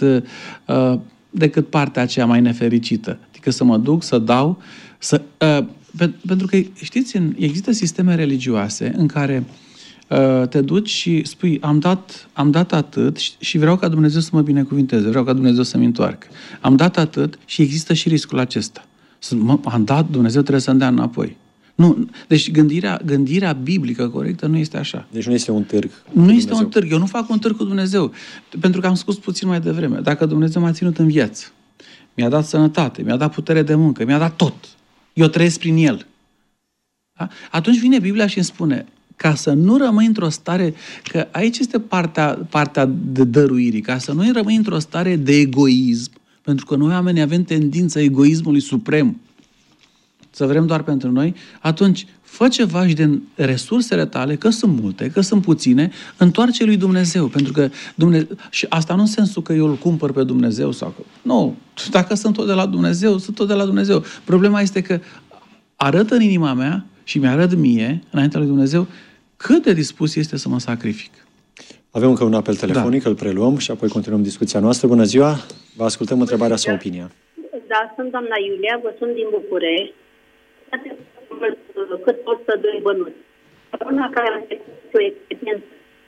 decât partea aceea mai nefericită. Adică să mă duc, să dau, pentru că, știți, există sisteme religioase în care te duci și spui, am dat atât și vreau ca Dumnezeu să mă binecuvinteze, vreau ca Dumnezeu să-mi întoarcă. Am dat atât și există și riscul acesta. Am dat, Dumnezeu trebuie să-mi dea înapoi. Nu, deci gândirea biblică corectă nu este așa. Deci nu este un târg. Nu este un târg. Eu nu fac un târg cu Dumnezeu. Pentru că am spus puțin mai devreme. Dacă Dumnezeu m-a ținut în viață, mi-a dat sănătate, mi-a dat putere de muncă, mi-a dat tot. Eu trăiesc prin El. Da? Atunci vine Biblia și îmi spune, ca să nu rămâi într-o stare, că aici este partea de dăruirii, ca să nu rămâi într-o stare de egoism, pentru că noi oamenii avem tendința egoismului suprem, să vrem doar pentru noi, atunci fă ceva și din resursele tale, că sunt multe, că sunt puține, întoarce lui Dumnezeu. Pentru că și asta nu în sensul că eu îl cumpăr pe Dumnezeu sau că... Nu, dacă sunt tot de la Dumnezeu, sunt tot de la Dumnezeu. Problema este că arăt în inima mea și mi-arăt mie, înaintea lui Dumnezeu, cât de dispus este să mă sacrific. Avem încă un apel telefonic, îl preluăm și apoi continuăm discuția noastră. Bună ziua! Vă ascultăm întrebarea sau opinia. Da, sunt doamna Iulia, vă sunt din București. Cât pot să doi bănuți. Una care a făcut o experiență.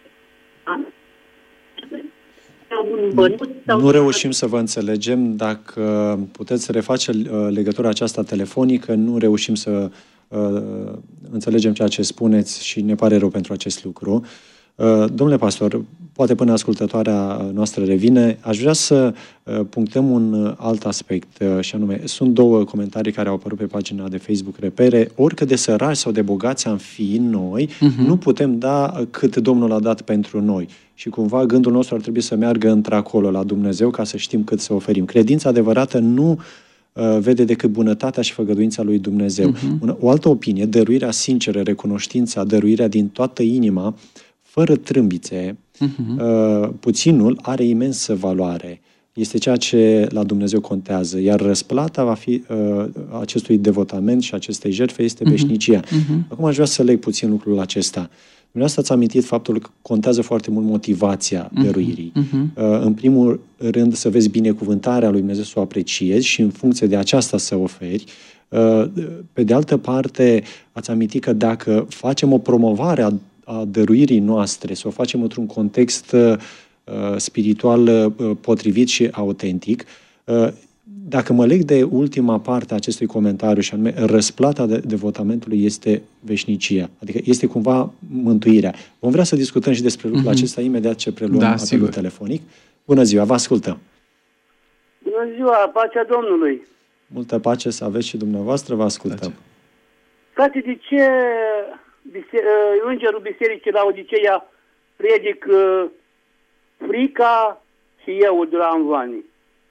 Nu reușim să vă înțelegem. Dacă puteți reface legătura aceasta telefonică, nu reușim să înțelegem ceea ce spuneți și ne pare rău pentru acest lucru. Domnule pastor, poate până ascultătoarea noastră revine, aș vrea să punctăm un alt aspect și anume, sunt două comentarii care au apărut pe pagina de Facebook Repere. Oricât de săraci sau de bogați am fi noi, nu putem da cât Domnul a dat pentru noi. Și cumva gândul nostru ar trebui să meargă într-acolo la Dumnezeu ca să știm cât să oferim. Credința adevărată nu vede decât bunătatea și făgăduința lui Dumnezeu. O altă opinie, dăruirea sinceră, recunoștința, dăruirea din toată inima, fără trâmbițe, puținul are imensă valoare. Este ceea ce la Dumnezeu contează. Iar răsplata va fi acestui devotament și acestei jertfe este veșnicia. Acum aș vrea să leg puțin lucrul acesta. Dumneavoastră ați amintit faptul că contează foarte mult motivația dăruirii. În primul rând să vezi binecuvântarea lui Dumnezeu, să o apreciezi și în funcție de aceasta să oferi. Pe de altă parte, ați amintit că dacă facem o promovare a dăruirii noastre, să o facem într-un context spiritual potrivit și autentic, dacă mă leg de ultima parte a acestui comentariu și anume răsplata devotamentului este veșnicia, adică este cumva mântuirea. Vom vrea să discutăm și despre lucrul acesta imediat ce preluăm apelul telefonic. Bună ziua, vă ascultăm! Bună ziua, pacea Domnului! Multă pace să aveți și dumneavoastră, vă ascultăm. Frate, de ce Îngerul Bisericii Laodiceea predic frica și eu de la Anvani?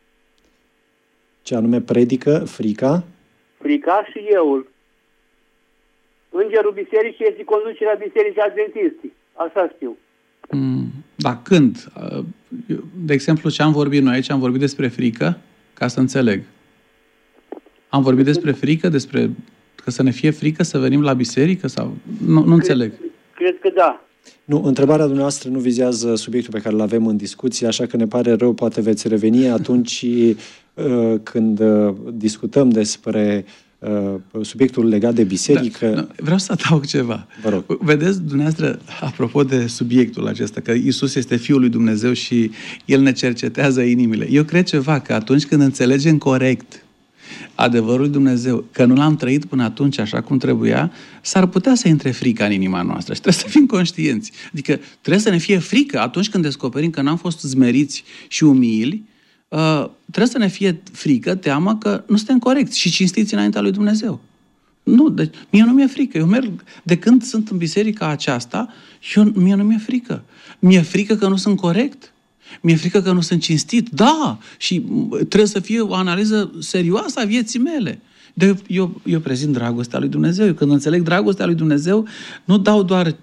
Ce anume predică? Frica? Frica și euul. Îngerul Bisericii este conducerea Bisericii Adventistii. Așa știu. Da, când? De exemplu, ce am vorbit noi aici? Am vorbit despre frică, ca să înțeleg. Am vorbit despre frică, despre că să ne fie frică să venim la biserică? Sau nu înțeleg. Cred că da. Nu, întrebarea dumneavoastră nu vizează subiectul pe care îl avem în discuție, așa că ne pare rău, poate veți reveni atunci când discutăm despre subiectul legat de biserică. Da, vreau să adaug ceva. Vă rog. Vedeți, dumneavoastră, apropo de subiectul acesta, că Iisus este Fiul lui Dumnezeu și El ne cercetează inimile. Eu cred ceva, că atunci când înțelegem corect adevărul lui Dumnezeu, că nu l-am trăit până atunci așa cum trebuia, s-ar putea să intre frica în inima noastră și trebuie să fim conștienți. Adică trebuie să ne fie frică atunci când descoperim că n-am fost zmeriți și umili, trebuie să ne fie frică, teamă că nu suntem corecți și cinstiți înaintea lui Dumnezeu. Nu, deci mie nu mi-e frică. Eu merg, de când sunt în biserica aceasta, mie nu mi-e frică. Mi-e frică că nu sunt corect. Mi-e frică că nu sunt cinstit. Da, și trebuie să fie o analiză serioasă a vieții mele. Eu prezint dragostea lui Dumnezeu. Eu când înțeleg dragostea lui Dumnezeu, nu dau doar 10%,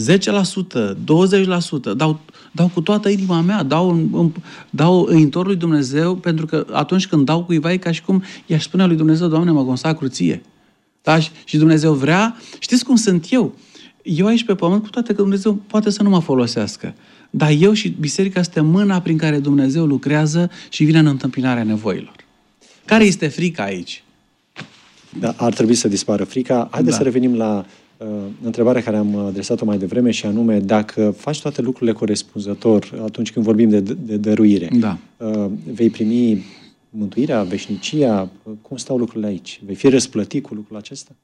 20%, dau cu toată inima mea, dau întor lui Dumnezeu, pentru că atunci când dau cuiva e ca și cum i-aș spune lui Dumnezeu, Doamne, mă consacru ție. Da? Și Dumnezeu vrea, știți cum sunt eu? Eu aici pe pământ, cu toate că Dumnezeu poate să nu mă folosească. Dar eu și biserica suntem mâna prin care Dumnezeu lucrează și vine în întâmpinarea nevoilor. Care este frica aici? Da, ar trebui să dispară frica. Haideți să revenim la întrebarea care am adresat-o mai devreme și anume, dacă faci toate lucrurile corespunzător atunci când vorbim de dăruire, vei primi mântuirea, veșnicia? Cum stau lucrurile aici? Vei fi răsplătit cu lucrul acesta?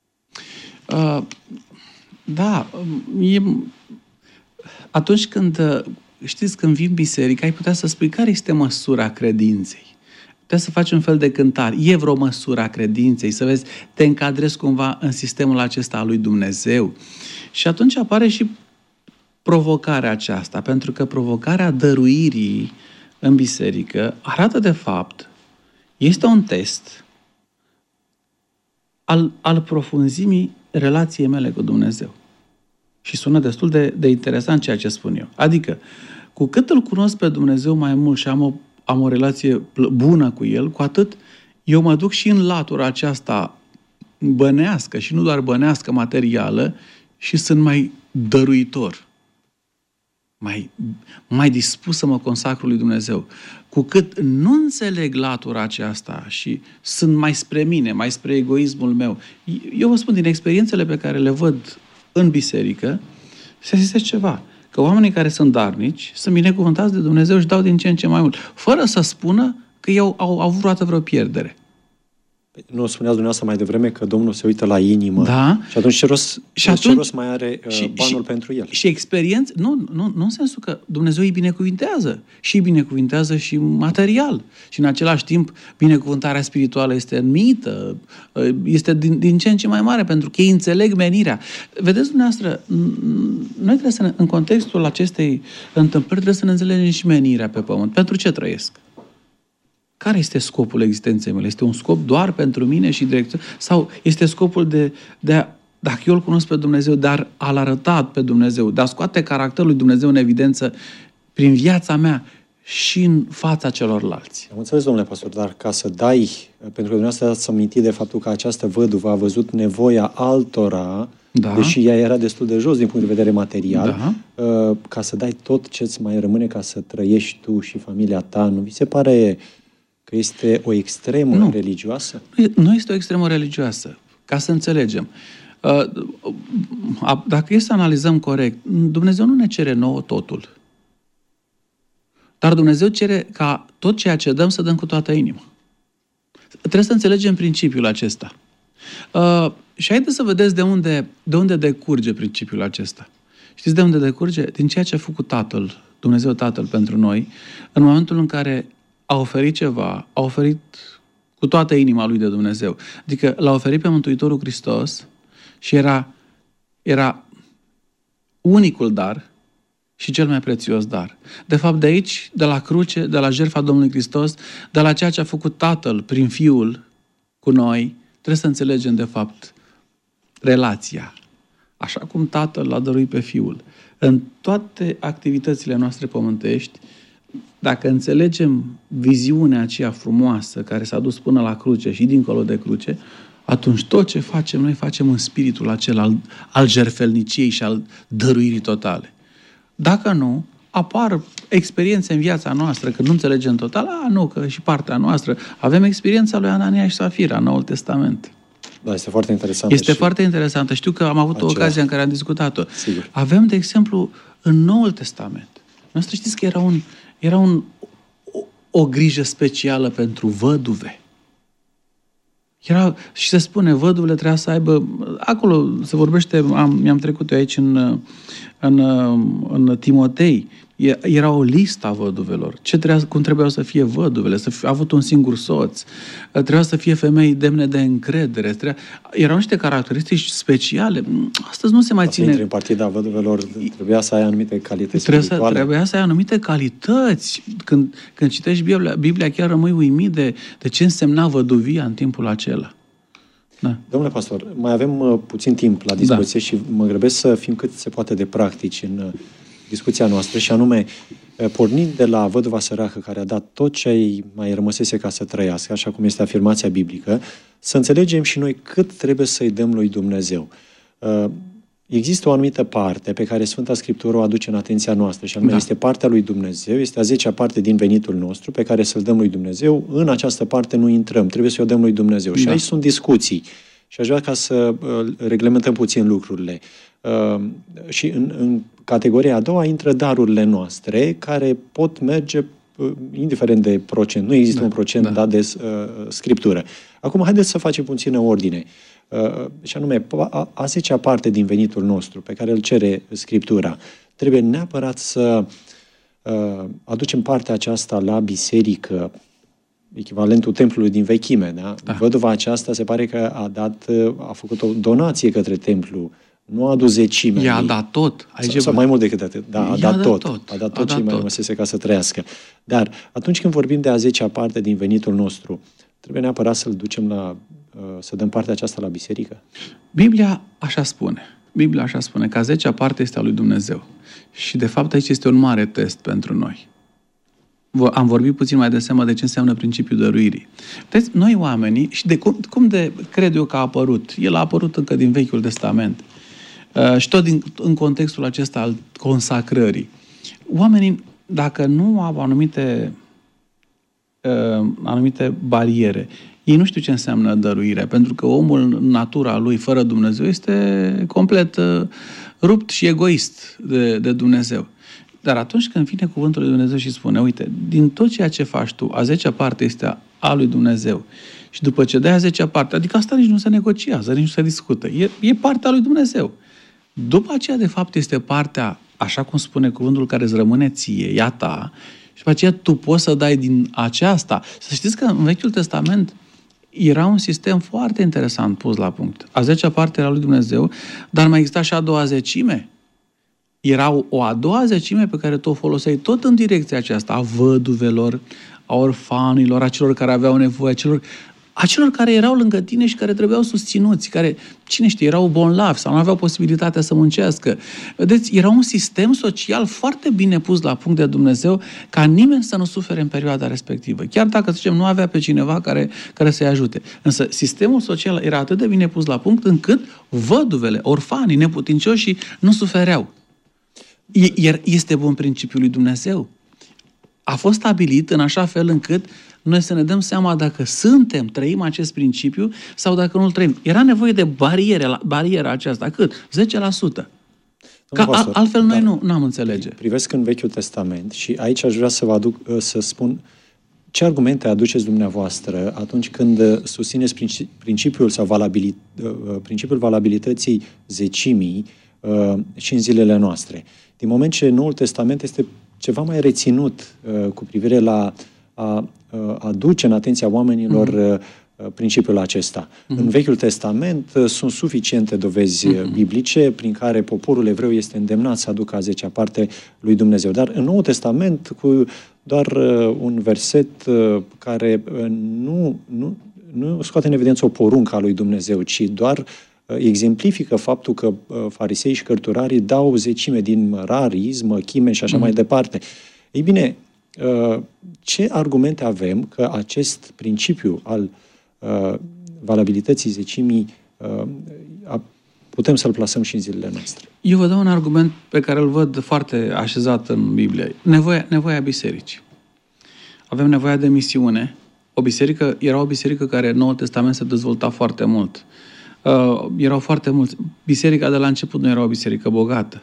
Atunci când, știți, când vin biserică, ai putea să spui care este măsura credinței. Putea să faci un fel de cântare. E vreo măsură a credinței, să vezi, te încadrezi cumva în sistemul acesta al lui Dumnezeu. Și atunci apare și provocarea aceasta, pentru că provocarea dăruirii în biserică arată de fapt, este un test al profunzimii relației mele cu Dumnezeu. Și sună destul de interesant ceea ce spun eu. Adică, cu cât îl cunosc pe Dumnezeu mai mult și am o relație bună cu El, cu atât eu mă duc și în latura aceasta bănească și nu doar bănească, materială, și sunt mai dăruitor, mai dispus să mă consacru lui Dumnezeu. Cu cât nu înțeleg latura aceasta și sunt mai spre mine, mai spre egoismul meu, eu vă spun din experiențele pe care le văd în biserică, se zise ceva, că oamenii care sunt darnici, sunt binecuvântați de Dumnezeu și dau din ce în ce mai mult, fără să spună că au avut vreodată vreo pierdere. Nu spuneați dumneavoastră mai devreme că Domnul se uită la inimă. Da. Și atunci ce rost mai are banul pentru el? Și experiență, nu în sensul că Dumnezeu îi binecuvintează. Și îi binecuvintează și material. Și în același timp, binecuvântarea spirituală este înmită, este din ce în ce mai mare, pentru că ei înțeleg menirea. Vedeți, dumneavoastră, noi trebuie să în contextul acestei întâmplări, trebuie să ne înțelegem și menirea pe pământ. Pentru ce trăiesc? Care este scopul existenței mele? Este un scop doar pentru mine și direcție? Sau este scopul de a, dacă eu îl cunosc pe Dumnezeu, de a-L arăta pe Dumnezeu, de a scoate caracterul lui Dumnezeu în evidență prin viața mea și în fața celorlalți? Am înțeles, domnule pastor, dar ca să dai, pentru că dumneavoastră ați amintit de faptul că această văduvă a văzut nevoia altora, deși ea era destul de jos din punct de vedere material, ca să dai tot ce-ți mai rămâne ca să trăiești tu și familia ta, nu vi se pare că este o extremă religioasă? Nu este o extremă religioasă. Ca să înțelegem. Dacă e să analizăm corect, Dumnezeu nu ne cere nouă totul. Dar Dumnezeu cere ca tot ceea ce dăm să dăm cu toată inima. Trebuie să înțelegem principiul acesta. Și haideți să vedeți de unde decurge principiul acesta. Știți de unde decurge? Din ceea ce a făcut Tatăl, Dumnezeu Tatăl pentru noi, în momentul în care a oferit ceva, a oferit cu toată inima lui de Dumnezeu. Adică l-a oferit pe Mântuitorul Hristos și era unicul dar și cel mai prețios dar. De fapt, de aici, de la cruce, de la jertfa Domnului Hristos, de la ceea ce a făcut Tatăl prin Fiul cu noi, trebuie să înțelegem, de fapt, relația. Așa cum Tatăl l-a dăruit pe Fiul. În toate activitățile noastre pământești, dacă înțelegem viziunea aceea frumoasă care s-a dus până la cruce și dincolo de cruce, atunci tot ce facem, noi facem în spiritul acela al jertfelniciei și al dăruirii totale. Dacă nu, apar experiențe în viața noastră, că nu înțelegem total, că și partea noastră. Avem experiența lui Anania și Safira în Noul Testament. Da, este foarte interesantă. Este foarte interesantă. Știu că am avut o ocazie în care am discutat-o. Sigur. Avem, de exemplu, în Noul Testament. Noastră știți că era o grijă specială pentru văduve. Și se spune, văduvele trebuia să aibă... Acolo se vorbește, mi-am trecut eu aici în Timotei, era o listă a văduvelor. Cum trebuiau să fie văduvele, să fie avut un singur soț, trebuia să fie femei demne de încredere, erau niște caracteristici speciale. Astăzi nu se mai ține... În partida văduvelor trebuia să ai anumite calități spirituale. Trebuia să ai anumite calități. Când citești Biblia, chiar rămâi uimit de ce însemna văduvia în timpul acela. Da. Domnule pastor, mai avem puțin timp la discuție și mă grăbesc să fim cât se poate de practici în discuția noastră, și anume, pornind de la văduva săracă care a dat tot ce mai rămăsese ca să trăiască, așa cum este afirmația biblică, să înțelegem și noi cât trebuie să-i dăm lui Dumnezeu. Există o anumită parte pe care Sfânta Scriptură o aduce în atenția noastră, și anume este partea lui Dumnezeu, este a 10-a parte din venitul nostru pe care să-l dăm lui Dumnezeu. În această parte nu intrăm, trebuie să o dăm lui Dumnezeu. Și aici sunt discuții. Și aș vrea ca să reglementăm puțin lucrurile. Și în categoria a doua intră darurile noastre, care pot merge indiferent de procent. Nu există un procent dat de Scriptură. Acum, haideți să facem puțină ordine. Și anume, a 10-a parte din venitul nostru, pe care îl cere Scriptura, trebuie neapărat să aducem partea aceasta la biserică, echivalentul templului din vechime, da? Văduva aceasta se pare că a făcut o donație către templu, nu a adus zecime. I-a dat tot. Sau mai mult decât atât. Da, a dat tot. A dat tot ce mai rămăsese ca să trăiască. Dar atunci când vorbim de a 10-a parte din venitul nostru, trebuie neapărat să-l ducem la să dăm partea aceasta la biserică? Biblia așa spune că a 10-a parte este a lui Dumnezeu. Și de fapt aici este un mare test pentru noi. Am vorbit puțin mai de seamă de ce înseamnă principiul dăruirii. Deci, noi oamenii, și de cum cred eu că a apărut, el a apărut încă din Vechiul Testament, și tot în contextul acesta al consacrării. Oamenii, dacă nu au anumite bariere, ei nu știu ce înseamnă dăruirea, pentru că omul, natura lui, fără Dumnezeu, este complet rupt și egoist de Dumnezeu. Dar atunci când vine cuvântul lui Dumnezeu și spune, uite, din tot ceea ce faci tu, a 10-a parte este a lui Dumnezeu. Și după ce dai a 10-a parte, adică asta nici nu se negociază, nici nu se discută. E partea lui Dumnezeu. După aceea, de fapt, este partea, așa cum spune cuvântul, care îți rămâne ție, ea ta, și după aceea tu poți să dai din aceasta. Să știți că în Vechiul Testament era un sistem foarte interesant pus la punct. A 10-a parte era lui Dumnezeu, dar mai exista și a doua zecime. Era o a doua zecime pe care tu o foloseai tot în direcția aceasta, a văduvelor, a orfanilor, a celor care aveau nevoie, a celor care erau lângă tine și care trebuiau susținuți, care, cine știe, erau bolnavi sau nu aveau posibilitatea să muncească. Vedeți, era un sistem social foarte bine pus la punct de Dumnezeu ca nimeni să nu sufere în perioada respectivă. Chiar dacă, să zicem, nu avea pe cineva care să-i ajute. Însă sistemul social era atât de bine pus la punct încât văduvele, orfanii, neputincioșii nu sufereau. Este bun principiul lui Dumnezeu. A fost stabilit în așa fel încât noi să ne dăm seama dacă trăim acest principiu sau dacă nu-l trăim. Era nevoie de bariera aceasta. Cât? 10%. Altfel noi nu am înțelege. Privesc în Vechiul Testament și aici aș vrea să spun ce argumente aduceți dumneavoastră atunci când susțineți principiul sau principiul valabilității zecimii și în zilele noastre. Din moment ce Noul Testament este ceva mai reținut cu privire la a aduce în atenția oamenilor principiul acesta. În Vechiul Testament sunt suficiente dovezi biblice prin care poporul evreu este îndemnat să aducă a 10-a parte lui Dumnezeu. Dar în Noul Testament, cu doar un verset care nu scoate în evidență o poruncă a lui Dumnezeu, ci doar exemplifică faptul că farisei și cărturarii dau zecime din mărari, izmă, chime și așa mai departe. Ei bine, ce argumente avem că acest principiu al valabilității zecimii putem să-l plasăm și în zilele noastre? Eu vă dau un argument pe care îl văd foarte așezat în Biblie. Nevoia bisericii. Avem nevoia de misiune. Era o biserică care în Noul Testament se dezvolta foarte mult. Erau foarte mulți. Biserica de la început nu era o biserică bogată.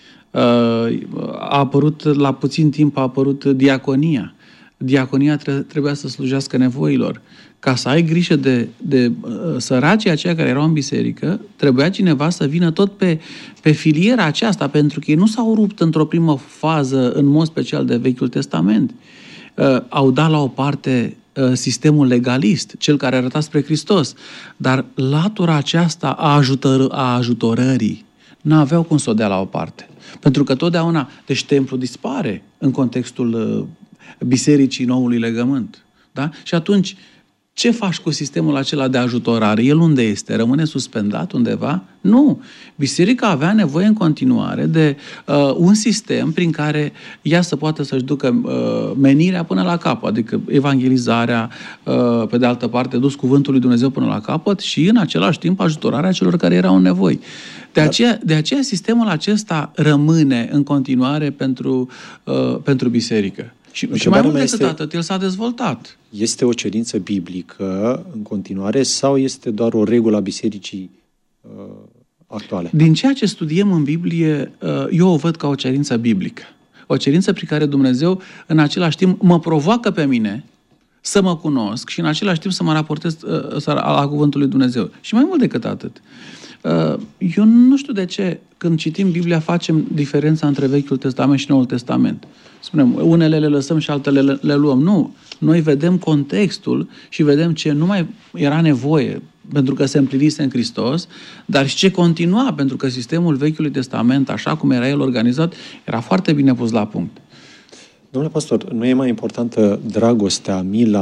A apărut, la puțin timp a apărut diaconia. Diaconia trebuia să slujească nevoilor. Ca să ai grijă de săracii aceia care erau în biserică, trebuia cineva să vină tot pe filiera aceasta, pentru că ei nu s-au rupt într-o primă fază, în mod special de Vechiul Testament. Au dat la o parte sistemul legalist, cel care arăta spre Hristos, dar latura aceasta a ajutorării n-aveau cum să o dea la o parte. Pentru că totdeauna, deci templul dispare în contextul bisericii noului legământ. Da? Și atunci, ce faci cu sistemul acela de ajutorare? El unde este? Rămâne suspendat undeva? Nu. Biserica avea nevoie în continuare de un sistem prin care ea să poată să-și ducă menirea până la capăt, adică evangelizarea, pe de altă parte, dus cuvântul lui Dumnezeu până la capăt și în același timp ajutorarea celor care erau în nevoi. De aceea sistemul acesta rămâne în continuare pentru biserică. Și mai mult decât atât, el s-a dezvoltat. Este o cerință biblică în continuare sau este doar o regulă a bisericii actuale? Din ceea ce studiem în Biblie, eu o văd ca o cerință biblică. O cerință prin care Dumnezeu, în același timp, mă provoacă pe mine să mă cunosc și în același timp să mă raportez la cuvântul lui Dumnezeu. Și mai mult decât atât. Eu nu știu de ce, când citim Biblia, facem diferența între Vechiul Testament și Noul Testament. Spunem, unele le lăsăm și altele le luăm. Nu. Noi vedem contextul și vedem ce nu mai era nevoie pentru că se împlinise în Hristos, dar și ce continua, pentru că sistemul Vechiului Testament, așa cum era el organizat, era foarte bine pus la punct. Domnule pastor, nu e mai importantă dragostea, mila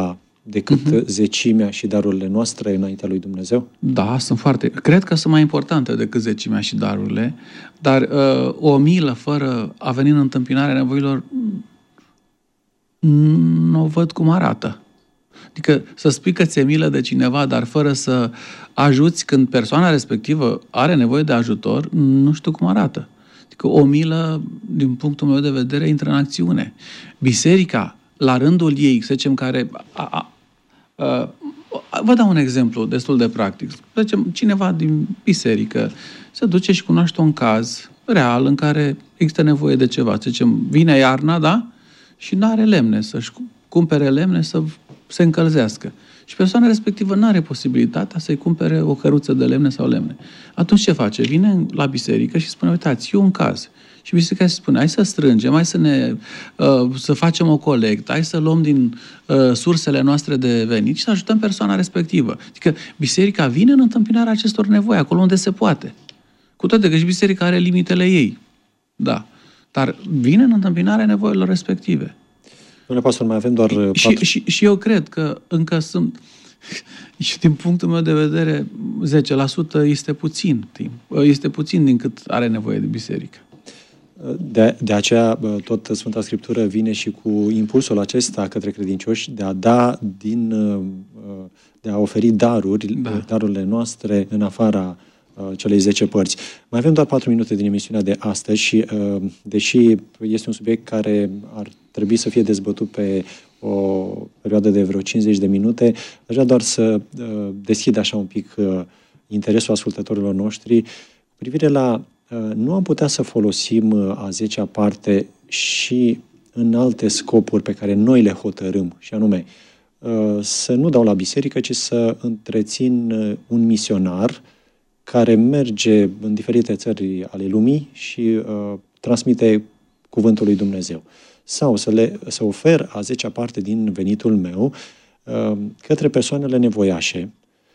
decât zecimea și darurile noastre înaintea lui Dumnezeu? Da, sunt foarte... Cred că sunt mai importante decât zecimea și darurile, dar o milă fără a veni în întâmpinarea nevoilor nu văd cum arată. Adică să spui că ți-e milă de cineva, dar fără să ajuți când persoana respectivă are nevoie de ajutor, nu știu cum arată. Adică o milă, din punctul meu de vedere, intră în acțiune. Biserica, la rândul ei, să zicem, care... vă dau un exemplu destul de practic. Să zicem, cineva din biserică se duce și cunoaște un caz real în care există nevoie de ceva. Să zicem, vine iarna, da? Și nu are lemne, să-și cumpere lemne să se încălzească. Și persoana respectivă nu are posibilitatea să-i cumpere o căruță de lemne sau lemne. Atunci ce face? Vine la biserică și spune, uitați, e un caz. Și biserica se spune, hai să strângem, hai să facem o colectă, hai să luăm din sursele noastre de venit și să ajutăm persoana respectivă. Adică biserica vine în întâmpinarea acestor nevoi, acolo unde se poate. Cu toate că și biserica are limitele ei. Da. Dar vine în întâmpinarea nevoilor respective. Domnule pastor, mai avem doar... Și eu cred că încă sunt... Și din punctul meu de vedere, 10% este puțin timp. Este puțin din cât are nevoie de biserică. De aceea, tot Sfânta Scriptură vine și cu impulsul acesta către credincioși de a da de a oferi darurile noastre în afara celei 10 părți. Mai avem doar 4 minute din emisiunea de astăzi și, deși este un subiect care ar trebui să fie dezbătut pe o perioadă de vreo 50 de minute, aș vrea doar să deschid așa un pic interesul ascultătorilor noștri cu privire la nu am putea să folosim a 10-a parte și în alte scopuri pe care noi le hotărâm, și anume să nu dau la biserică, ci să întrețin un misionar care merge în diferite țări ale lumii și transmite cuvântul lui Dumnezeu. Sau să ofer a 10-a parte din venitul meu către persoanele nevoiașe.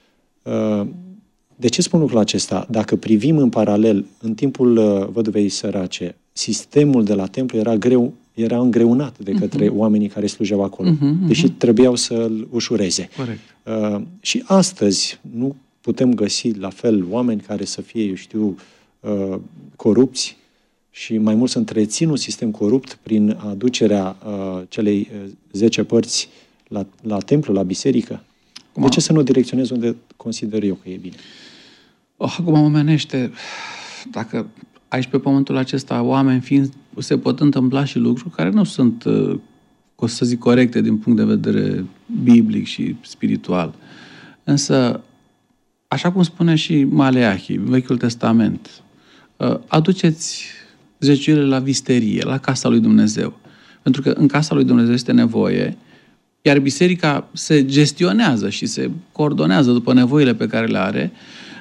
De ce spun lucrul acesta? Dacă privim în paralel, în timpul văduvei sărace, sistemul de la templu era îngreunat de către oamenii care slujeau acolo, deși trebuiau să-l ușureze. Corect. Și astăzi nu putem găsi la fel oameni care să fie, eu știu, corupți și mai mult să întrețin un sistem corupt prin aducerea celei 10 părți la templu, la biserică. De ce să nu direcționez unde consider eu că e bine? Acum omenește, dacă aici pe pământul acesta oameni fiind, se pot întâmpla și lucruri care nu sunt, să zic, corecte din punct de vedere biblic și spiritual. Însă, așa cum spune și Maleahi, Vechiul Testament, aduceți zeciuielile la visterie, la casa lui Dumnezeu. Pentru că în casa lui Dumnezeu este nevoie, iar biserica se gestionează și se coordonează după nevoile pe care le are.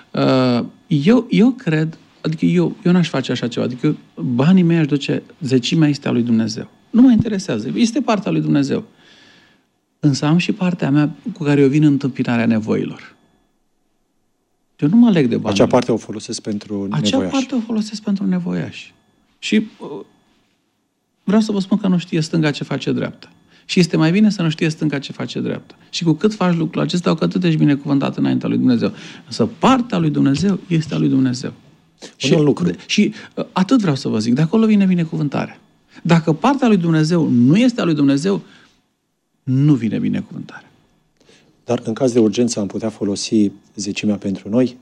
Eu cred, adică eu n-aș face așa ceva, adică banii mei aș duce, zecimea este a lui Dumnezeu. Nu mă interesează, este partea lui Dumnezeu. Însă am și partea mea cu care eu vin în întâmpinarea nevoilor. Eu nu mă leg de bani. Acea parte o folosesc pentru nevoiași. Acea parte o folosesc pentru nevoiași. Și vreau să vă spun că nu știe stânga ce face dreapta. Și este mai bine să nu știe stânga ce face dreapta. Și cu cât faci lucrul acesta, cu atât ești binecuvântat înaintea lui Dumnezeu. Însă partea lui Dumnezeu este a lui Dumnezeu. Și atât vreau să vă zic, de acolo vine binecuvântarea. Dacă partea lui Dumnezeu nu este a lui Dumnezeu, nu vine binecuvântarea. Dar în caz de urgență am putea folosi zecimea pentru noi?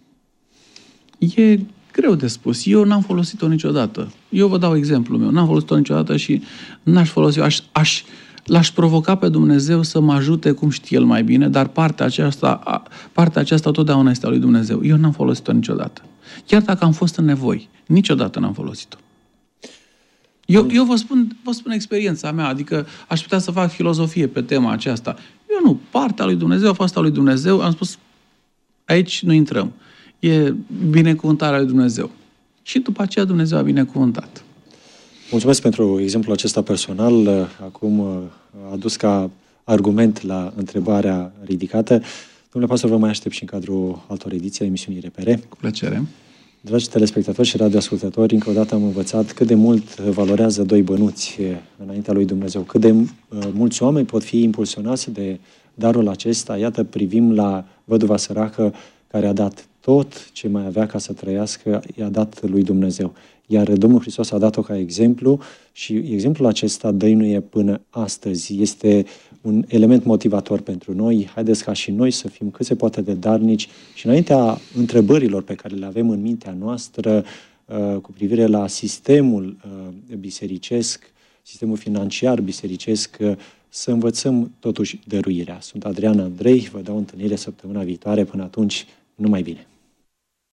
E greu de spus. Eu n-am folosit-o niciodată. Eu vă dau exemplul meu. N-am folosit-o niciodată și n-aș folosi-o. L-aș provoca pe Dumnezeu să mă ajute cum știe El mai bine, dar partea aceasta totdeauna este a lui Dumnezeu. Eu n-am folosit-o niciodată. Chiar dacă am fost în nevoi, niciodată n-am folosit-o. Eu vă spun experiența mea, adică aș putea să fac filozofie pe tema aceasta. Eu nu, partea lui Dumnezeu a fost a lui Dumnezeu, am spus, aici nu intrăm. E binecuvântarea lui Dumnezeu. Și după aceea Dumnezeu a binecuvântat. Mulțumesc pentru exemplul acesta personal. Acum a adus ca argument la întrebarea ridicată. Domnule pastor, vă mai aștept și în cadrul altor ediții a emisiunii RPR. Cu plăcere. Dragi telespectatori și radioascultători, încă o dată am învățat cât de mult valorează 2 bănuți înaintea lui Dumnezeu, cât de mulți oameni pot fi impulsionați de darul acesta, iată, privim la văduva săracă care a dat tot ce mai avea ca să trăiască, i-a dat lui Dumnezeu. Iar Domnul Hristos a dat-o ca exemplu și exemplul acesta dăinuie până astăzi. Este un element motivator pentru noi. Haideți ca și noi să fim cât se poate de darnici și înaintea întrebărilor pe care le avem în mintea noastră cu privire la sistemul bisericesc, sistemul financiar bisericesc, să învățăm totuși dăruirea. Sunt Adrian Andrei, vă dau întâlnire săptămâna viitoare. Până atunci, numai bine!